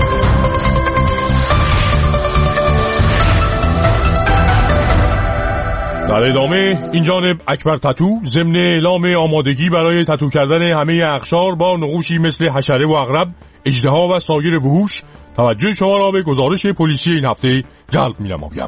در ادامه این جانب اکبر تتو ضمن اعلام آمادگی برای تتو کردن همه اقشار با نقوشی مثل حشره و عقرب، اژدها و سایر وحوش توجه شما را به گزارش پلیسی این هفته جلب می‌نمایم.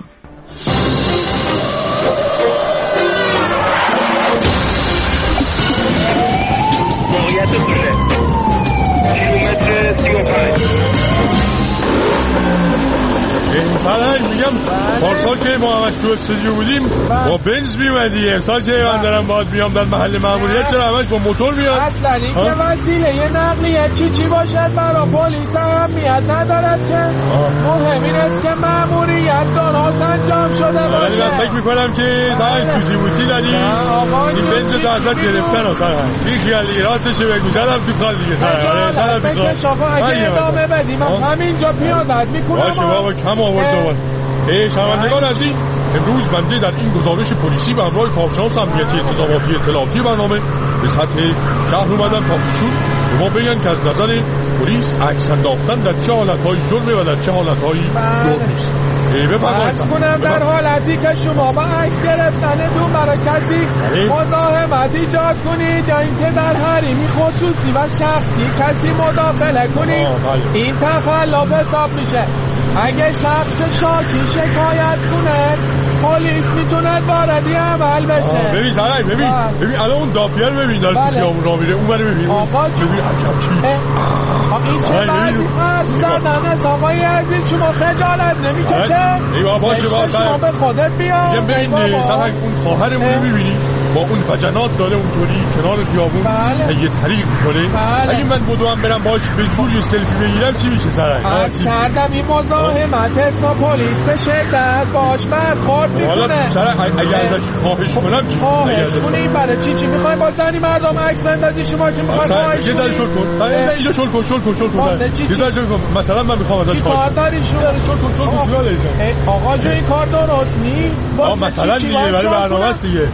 سلام میگم پارسال که ما همش تو استودیو بودیم با بنز میومدی، امسال که من دارم باید بیام در محل ماموریت چرا همش با موتور میاد؟ اصلا این که وسیله نقلیه چی چی باشد برای پلیس اهمیت ندارد که مهم این است که ماموریت درست انجام شده باشه. من فکر میکنم که سرنگ سوزی بوتی داری این بنز تو ازت گرفتن سرنگ این خیالی راستشه بگو زدم تو کال دیگه سرنگ زدم تو کال. بکش آقا اگه ادامه بدیم همینجا پیادت میکنم. باشه بابا کم آورد دوباره. ای شنوندگان عزیز، امروز بنده در این گزارش پلیسی به همراه کارشناس امنیتی انتظاراتی اطلاعاتی برنامه به سطح شهر اومدن تا ایشون به ما بگن که از نظر پلیس عکس انداختن در چه حالت‌های جرمه و در چه حالت‌های جرم نیست. فرض کنم در حالتی که شما با عکس گرفتنتون برای کسی مزاحمت ایجاد کنید یا اینکه در حریمی خصوصی و شخصی کسی مداخله کنید این تخلف حساب میشه. اگه شخص شاکی شکایت کنه پلیس میتونه واردی عمل بشه. ببین سرای ببین ببین الان اون دافیه رو ببین داره تو خیابون راه میره اون برو ببین آقا ببین عجب چی این چه بعضی حرف زدن است آقای عزیز شما خجالت نمیکشه؟ ای بابا باشه بابا شما به خودت بیا. میگم ببین سرای اون خواهرمون رو میبینی با اون وجنات داره اونطوری کنار خیابون یه طریق میکنه. اگه من بدوام برم باش به زور یه سلفی بگیرم چی میشه سرای؟ عرض کردم این مزاحمت است با پلیس به شدت باش برخورد میکنه. اگر ازش خواهش کنم چی؟ خواهش کنیم برای چی چی میخوایم با زنی مردم عکس بندازی شما چی میخوایم خواهش کنیم؟ یه ذره شل کن اینجا شل کن شل کن شل کن یه ذره شل کن مثلا من میخوام ازش خواهش کار داری شل کن شل کن شل کن آقا جو این کار درست نیست مثلا دیگه برای برنامه است دیگه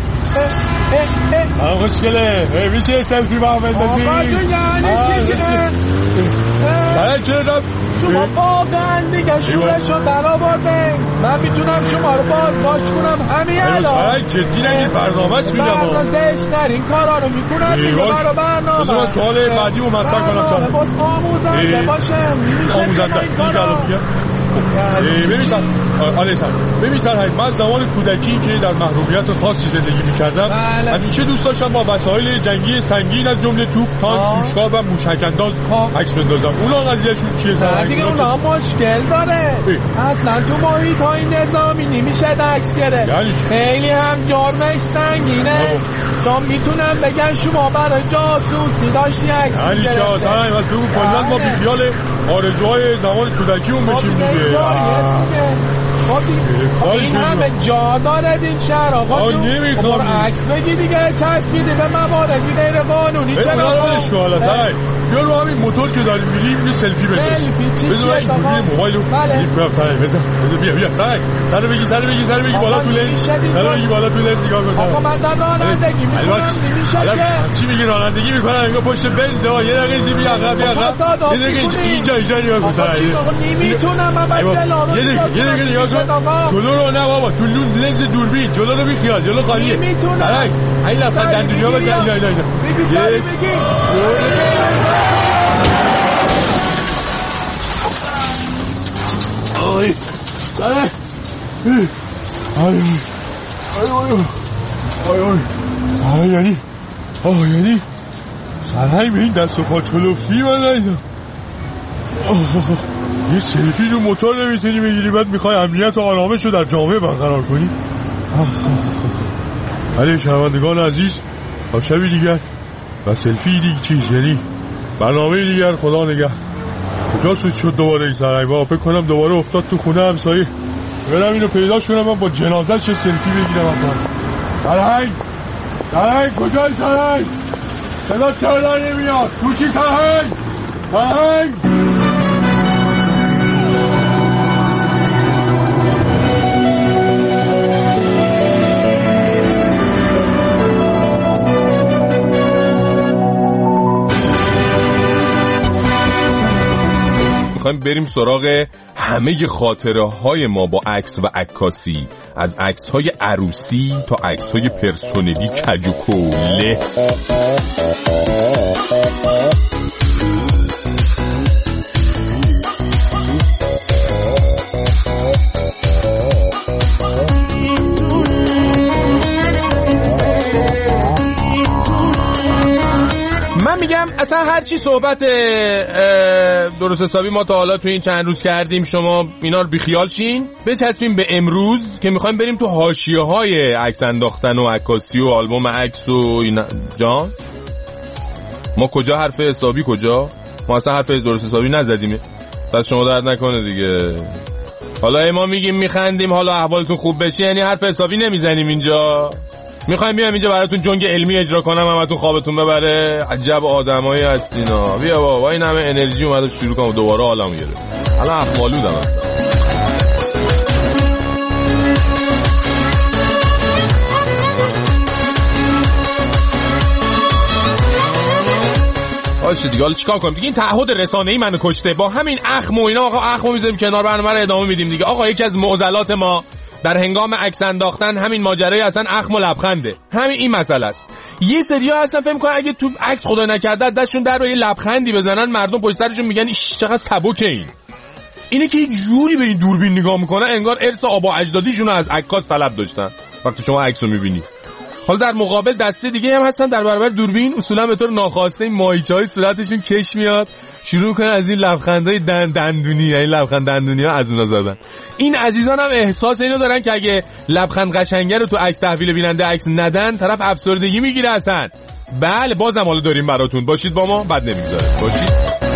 آقا خوشگله میشه سلفی با هم بندازی آقا جو یعنی چی چی سرای چرا رفت شما واقعا دیگه شورشو در آورده من میتونم شما رو بازداشت کنم همین الان. سرای جدی نگیر برنامه است میگم برنامه زشترین کارا رو میکنم دیگه برای برنامه. بذار سوال بعدی رو مطرح کنم سرای باز آموزنده باشه آموزنده دیگه الان میگم ببینید آره سر ببینید من زمان کودکی که در محرومیت خاصی زندگی می‌کردم همیشه دوست داشتم با وسایل جنگی سنگین از جمله توپ، تانک، موشک‌ها و موشک‌انداز عکس بندازم. اونا قضیه‌شون چیه سر؟ دیگه اونا مشکل داره. اصلا تو محیط‌های نظامی نمیشه عکس گرفت. یعنی خیلی هم جرمش سنگینه. چون میتونم بگن شما برای جاسوسی داشتی عکس گرفتی. یعنی چه اصلا واسه بگو کلاً ما بیخیال آرزوهای زمان کودکیمون بشیم دیگه. این همه جا دارد این شهر آقا جون بر عکس بگی دیگه چسبیده به مواردی غیر قانونی چرا آقا بیا رو همین موتور که داریم میریم یه سلفی بنداز سلفی چی چیه بذار این موبایل رو لیف کنم سرک بذار بیا بیا سرک سر بگی سر بگی سر بگی بالا تو لنز سر بگی بالا تو لنز نگاه کن آقا من در رانندگی میکنم نمیشه که چی میگی رانندگی میکنم انگار پشت بنز یه دقیقه چیزی بیا عقب بیا عقب یه دقیقه اینجا اینجا نگاه کن سرک نمیتونم من باید یه دقیقه نگاه کن جلو رو نه بابا تو لنز دوربین جلو رو بیخیال جلو خالیه سرک این لفظ دندونیا بزن اینا اینا اینا یک آی سرک آی آی آی آی آی یعنی آه یعنی سرک به این دست و پا چلوفتی من نیدم یه سلفی رو موتور نمیتونی بگیری بعد میخوای امنیت و آرامش رو در جامعه برقرار کنی. ولی شنوندگان عزیز تا شبی دیگر و سلفی دیگه چیز یعنی برنامه دیگر خدا نگه. کجا سود شد دوباره این سرای با فکر کنم دوباره افتاد تو خونه همسایه. برم اینو پیداش کنم من با جنازه‌ش سلفی بگیرم اصلا. سرای سرای کجای سرای صدا چرا نمیاد کوشی سرای سرای میخوایم بریم سراغ همه خاطره های ما با عکس و عکاسی، از عکس های عروسی تا عکس های پرسونلی کج و کوله. من میگم اصلا هرچی صحبت درست حسابی ما تا حالا تو این چند روز کردیم شما اینا رو بیخیال شین، بچسبیم به امروز که میخوایم بریم تو حاشیه های عکس انداختن و عکاسی و آلبوم عکس و اینا. جان ما کجا حرف حسابی کجا؟ ما اصلا حرف درست حسابی نزدیم. پس شما درد نکنه دیگه. حالا ما میگیم میخندیم حالا احوالتون خوب بشه، یعنی حرف حسابی نمیزنیم اینجا. میخوایم بیام اینجا براتون جنگ علمی اجرا کنم همتون خوابتون ببره. عجب آدمایی هستینا. بیا بابا این همه انرژی اومد شروع کنم دوباره حالمو گرفت. الان اخمالودم اصلا. باشه دیگه حالا چیکار کنیم دیگه؟ این تعهد رسانه‌ای منو کشته. با همین اخم و اینا آقا اخمو میذاریم کنار، برنامه رو ادامه میدیم دیگه. آقا یکی از معضلات ما در هنگام عکس انداختن همین ماجرای اصلا اخم و لبخنده. همین این مسئله است. یه سری‌ها اصلا فکر می‌کنن اگه تو عکس خدا نکرده دستشون در رو یه لبخندی بزنن مردم پشت سرشون میگن ایش چقدر سبکه این. اینه که یک جوری به این دوربین نگاه میکنن انگار ارث آبا اجدادیشون رو از عکاس طلب داشتن. وقتی شما عکسو می‌بینی حالا در مقابل دسته دیگه هم هستن در برابر دوربین اصولا به طور ناخواسته این ماهیچه‌های صورتشون کش میاد، شروع میکنن از این لبخندای دن دندونی، یعنی لبخند دندونی ها از اونها زدن. این عزیزان هم احساس اینو دارن که اگه لبخند قشنگه رو تو عکس تحویل بیننده عکس ندن طرف افسردگی میگیره اصلا. بله بازم حالا داریم براتون، باشید با ما، بد نمیگذاره، باشید.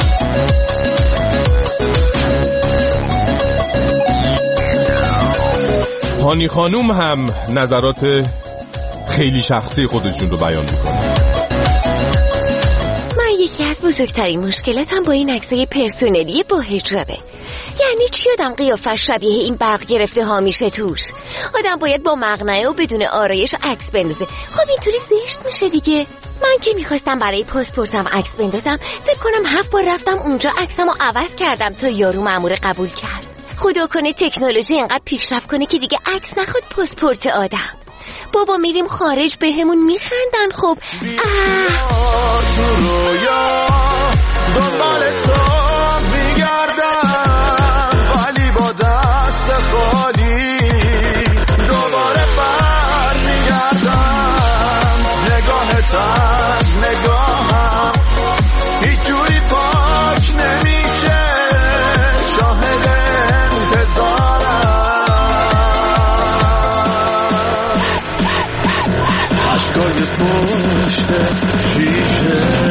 هانی خانوم هم نظرات خیلی شخصی خودشون رو بیان میکنه. من یکی از بزرگترین مشکلاتم با این عکسای پرسونلی با حجابه. یعنی چی آدم قیافش شبیه این برق گرفته ها میشه توش؟ آدم باید با مقنعه و بدون آرایش عکس بندازه. خب اینطوری زشت میشه دیگه. من که میخواستم برای پاسپورتم عکس بندازم فکر کنم هفت بار رفتم اونجا عکسمو عوض کردم تا یارو مأمور قبول کرد. خدا کنه تکنولوژی اینقدر پیشرفت کنه که دیگه عکس نخواد پاسپورت آدم. بابا میریم خارج بهمون میخندن. خب اه تو رویا دنبال تو میگردم ولی با دست خالی دوباره بر میگردم. نگاهت از نگاهم هیچ جوری پاک نمیشه، شاهد انتظارم. عشقای پشت شیشه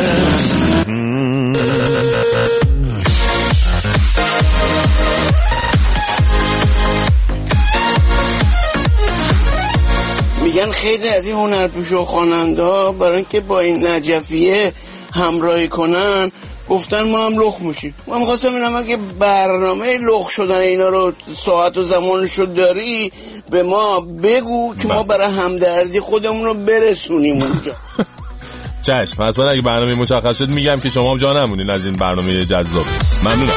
میگن خیلی از این هنرپیشه و خواننده ها برای اینکه با این نجفیه همراهی کنن گفتن ما هم لخ میشیم. من میخواستم اینم اگه برنامه لخ شدن اینا رو ساعت و زمانشو داری به ما بگو که ما برای همدردی خودمون رو برسونیم اونجا. چشم. حتما اگه برنامه مشخص شد میگم که شما هم جا نمونین از این برنامه جذاب. ممنونم.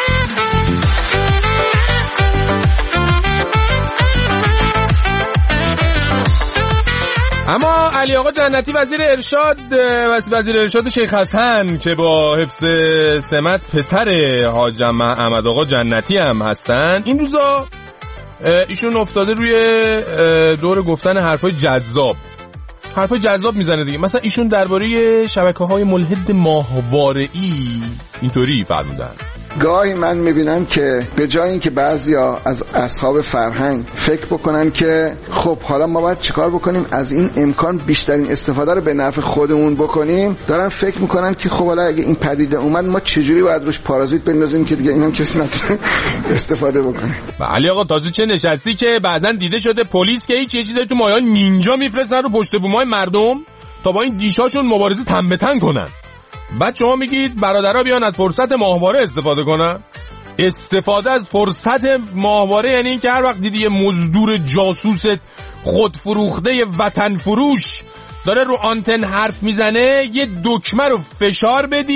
اما علی آقا جنتی وزیر ارشاد وزیر ارشاد شیخ حسن که با حفظ سمت پسر حاج احمد آقا جنتی هم هستن، این روزا ایشون افتاده روی دور گفتن حرفای جذاب. حرفای جذاب میزنه دیگه. مثلا ایشون درباره شبکه‌های ملحد ماهواره‌ای اینطوری فرمودن: گاهی من میبینم که به جای اینکه بعضیا از اصحاب فرهنگ فکر بکنن که خب حالا ما باید چیکار بکنیم از این امکان بیشترین استفاده رو به نفع خودمون بکنیم، دارن فکر میکنن که خب حالا اگه این پدیده اومد ما چجوری باید روش پارازیت بندازیم که دیگه اینم کسی نتونه استفاده بکنه. علی آقا تازه چه نشستی که بعضن دیده شده پلیس که هیچ چیزی تو مایان نینجا میفرستن رو پشت بومای مردم تا با این دیشاشون مبارزه تن به تن کنن. بعد شما میگید برادرها بیان از فرصت ماهواره استفاده کنن. استفاده از فرصت ماهواره یعنی این که هر وقت دیدی یه مزدور جاسوس خودفروخته وطن فروش داره رو آنتن حرف میزنه یه دکمه رو فشار بدی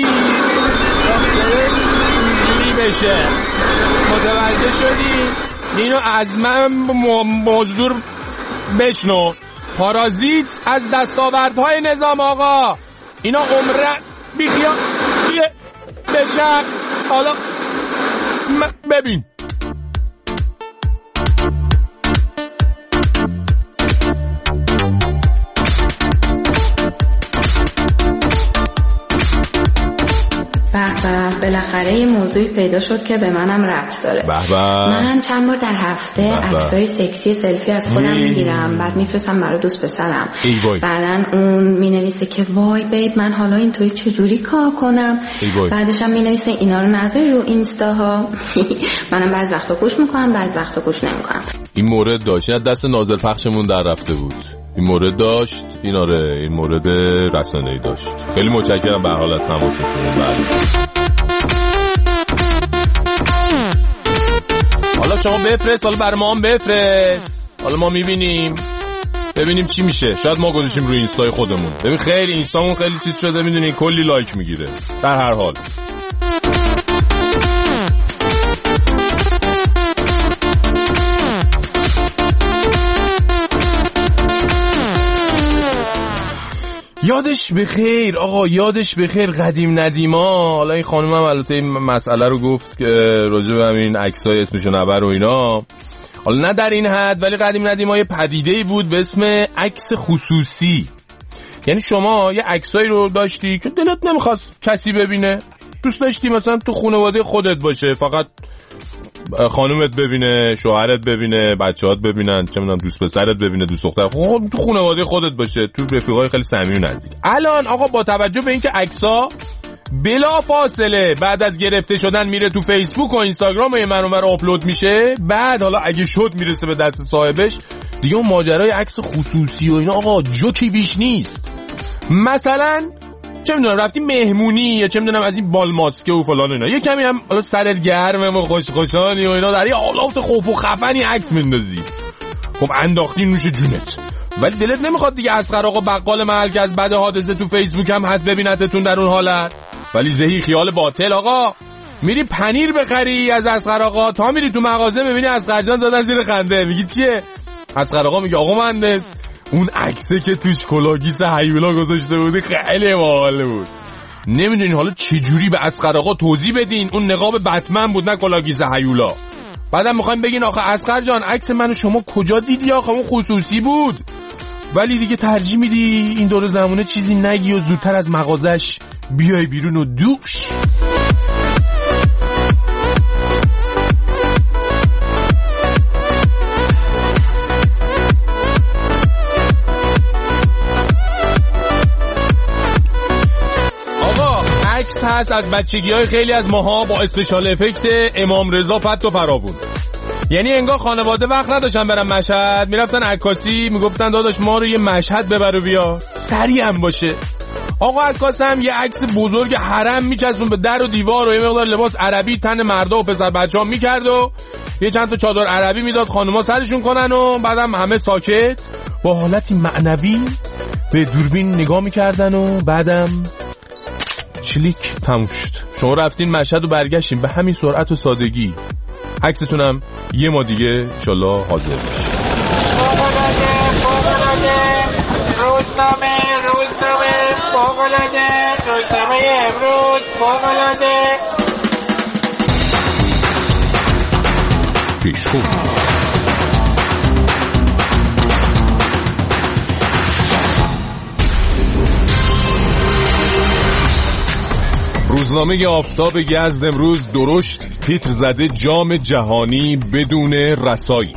اینجوری بشه. متوجه شدی؟ اینو از من مزدور بشنو. پارازیت از دستاوردهای نظام آقا. اینا عمره بیخیا یه بشن. حالا ببین به بالاخره یه موضوعی پیدا شد که به منم ربط داره. به به. من چند بار در هفته عکسای سکسی سلفی از خودم میگیرم، بعد میفرستم برای دوست پسرم. بعدن اون مینویسه که وای بیب من حالا اینطوری چجوری کار کنم، بعدش هم مینویسه اینا رو نذاری رو اینستاها. منم بعض وقتا گوش میکنم بعض وقتا گوش نمیکنم. این مورد داشت دست ناظر پخشمون در رفته بود، این مورد داشت، این آره این مورد رسانه‌ای داشت. خیلی متشکرم به هر حال از تماستون. بله حالا شما بفرست، حالا برای ما هم بفرست، حالا ما میبینیم ببینیم چی میشه. شاید ما گذاشتیم روی اینستای خودمون. ببین خیلی اینستامون خیلی چیز شده، میدونین کلی لایک میگیره. در هر حال یادش بخیر آقا، یادش بخیر قدیم ندیما. حالا این خانم هم البته این مسئله رو گفت که راجع به همین عکسای اسمشو نبر و اینا، حالا نه در این حد، ولی قدیم ندیما یه پدیده‌ای بود به اسم عکس خصوصی. یعنی شما یه عکسایی رو داشتی که دلت نمیخواست کسی ببینه، دوست داشتی مثلا تو خانواده خودت باشه، فقط خانومت ببینه، شوهرت ببینه، بچه‌هات ببینن، چه می‌دونم دوست پسرت ببینه، دوست دختر، خب تو خانواده خودت باشه، تو رفیقای خیلی صمیمی و نزدیک. الان آقا با توجه به اینکه عکس‌ها بلا فاصله بعد از گرفته شدن میره تو فیسبوک و اینستاگرام و یه منور آپلود میشه، بعد حالا اگه شد میرسه به دست صاحبش، دیگه اون ماجرای عکس خصوصی و اینا آقا جوکی بیش نیست. مثلا چه میدونم رفتی مهمونی یا چه میدونم از این بال ماسکه و فلان اینا، یه کمی هم حالا سرت گرمه و خوش خوشانی و اینا، در یه حالات خوف و خفنی عکس میندازی، خب انداختی نوش جونت، ولی دلت نمیخواد دیگه اصغر آقا بقال محل که از بعد حادثه تو فیسبوک هم هست ببینتتون در اون حالت. ولی زهی خیال باطل آقا، میری پنیر بخری از اصغر آقا، تا میری تو مغازه میبینی اصغر جان زدن زیر خنده، میگی چیه؟ اصغر آقا میگه آقا مهندس اون عکسه که توش کلاگیس هیولا گذاشته بودی خیلی باحال بود. نمیدونین حالا چجوری به اصغر آقا توضیح بدین، اون نقاب بتمن بود نه کلاگیس هیولا. بعدم میخوایم بگین آخه اصغر جان عکس منو شما کجا دیدی، آخه اون خصوصی بود. ولی دیگه ترجیح میدی این دور زمونه چیزی نگی و زودتر از مغازش بیای بیرون و دوش. عکس هست از بچگی های خیلی از ماها با اسپشیال افکت امام رضا فت و فراوون. یعنی انگار خانواده وقت نداشتن برن مشهد، میرفتن عکاسی، میگفتن داداش ما رو یه مشهد ببر و بیا، سریع هم باشه. آقا عکاس هم یه عکس بزرگ حرم میچسبون به در و دیوار و یه مقدار لباس عربی تن مردا و پسر بچه‌ها میکرد و یه چند تا چادر عربی میداد خانوما سرشون کنن و بعدم همه ساکت با حالتی معنوی به دوربین نگاه میکردن و بعدم چلیک تموم شد. شما رفتین مشهد و برگشتین به همین سرعت و سادگی. عکستونم یه ما دیگه انشالله حاضر بشه. روزنامه روزنامه فوق‌العاده روزنامه امروز فوق‌العاده پیشخون روزنامه آفتاب یزد امروز درشت تیتر زده جام جهانی بدون رسایی.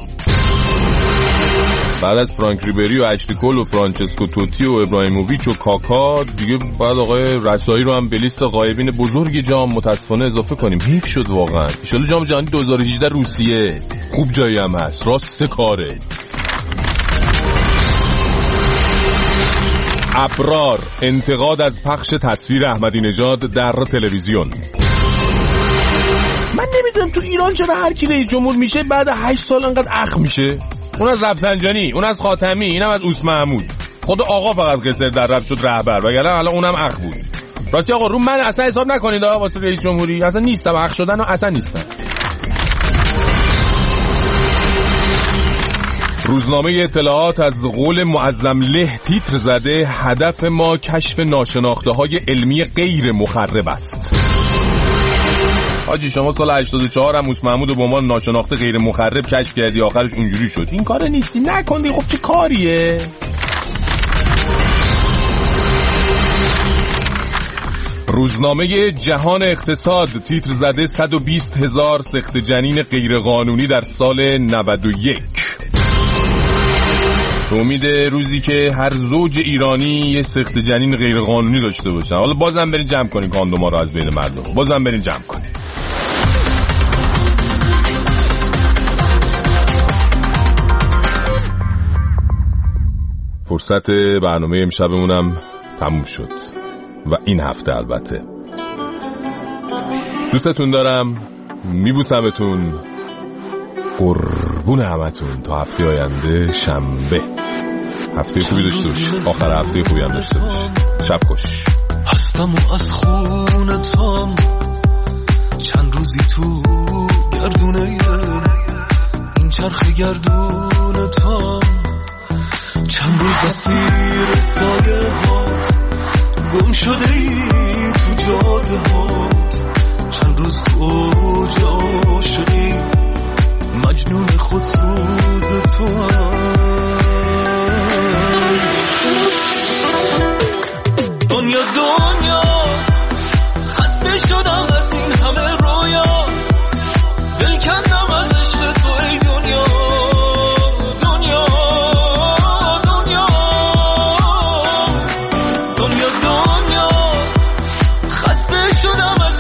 بعد از فرانک ریبری و اشلی کول و فرانچسکو توتی و ابراهیموویچ و کاکا دیگه بعد آقای رسایی رو هم به لیست غایبین بزرگ جام متاسفانه اضافه کنیم. حیف شد واقعا. ان شاءالله جام جهانی دو هزار و هجده روسیه خوب جایی هم هست، راست کاره. ابرار انتقاد از پخش تصویر احمدی نژاد در تلویزیون. من نمیدونم تو ایران چرا هر کی رئیس جمهور میشه بعد هشت سال انقدر اخ میشه. اون از رفسنجانی، اون از خاتمی، اینم از اوس محمود. خود آقا فقط قصر در رفت شد رهبر، وگرنه الان اونم اخ بود. راستی آقا رو من اصلا حساب نکنید آقا واسه رئیس جمهوری، اصلا نیستم، اخ شدن اصلا نیستم. روزنامه اطلاعات از قول معظم له تیتر زده هدف ما کشف ناشناخته های علمی غیر مخرب است. حاجی شما سال هشتاد و چهار هم اوس محمود به عنوان ناشناخته غیر مخرب کشف کردی، آخرش اونجوری شد. این کار نیستی نکن. خب چه کاریه؟ روزنامه جهان اقتصاد تیتر زده صد و بیست هزار سخت جنین غیرقانونی در سال نود و یک. امید روزی که هر زوج ایرانی یه سخت جنین غیرقانونی داشته باشه. حالا بازم برین جمع کنین کاندوما رو از بین مردم، بازم برین جمع کنین. فرصت برنامه امشبمونم تموم شد و این هفته البته. دوستتون دارم، میبوسمتون، قربون همتون. تا هفته آینده شنبه. هفته خوبی داشته باش، آخر هفته خوبی هم داشته باش. شب خوش. هستم و از خون تام چند روزی تو گردونه این چرخ گردون تام، چند روز اسیر سایه هات گم شده ای تو جاده هات، چند روز کجا عاشقی مجنون خودسوز تو هم. دنیا دنیا خسته شدم از این همه رویا، دل کندم از عشق تو ای دنیا دنیا دنیا دنیا دنیا خسته شدم از